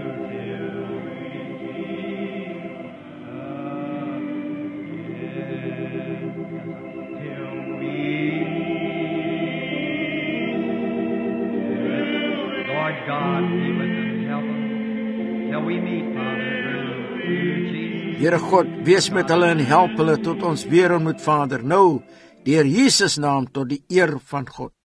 till we Lord God be with them, help them till we meet, Father, through Jesus. Here God, wees met hulle en help hulle tot ons weer ontmoet, Vader. Nou, deur Jesus naam, tot die eer van God.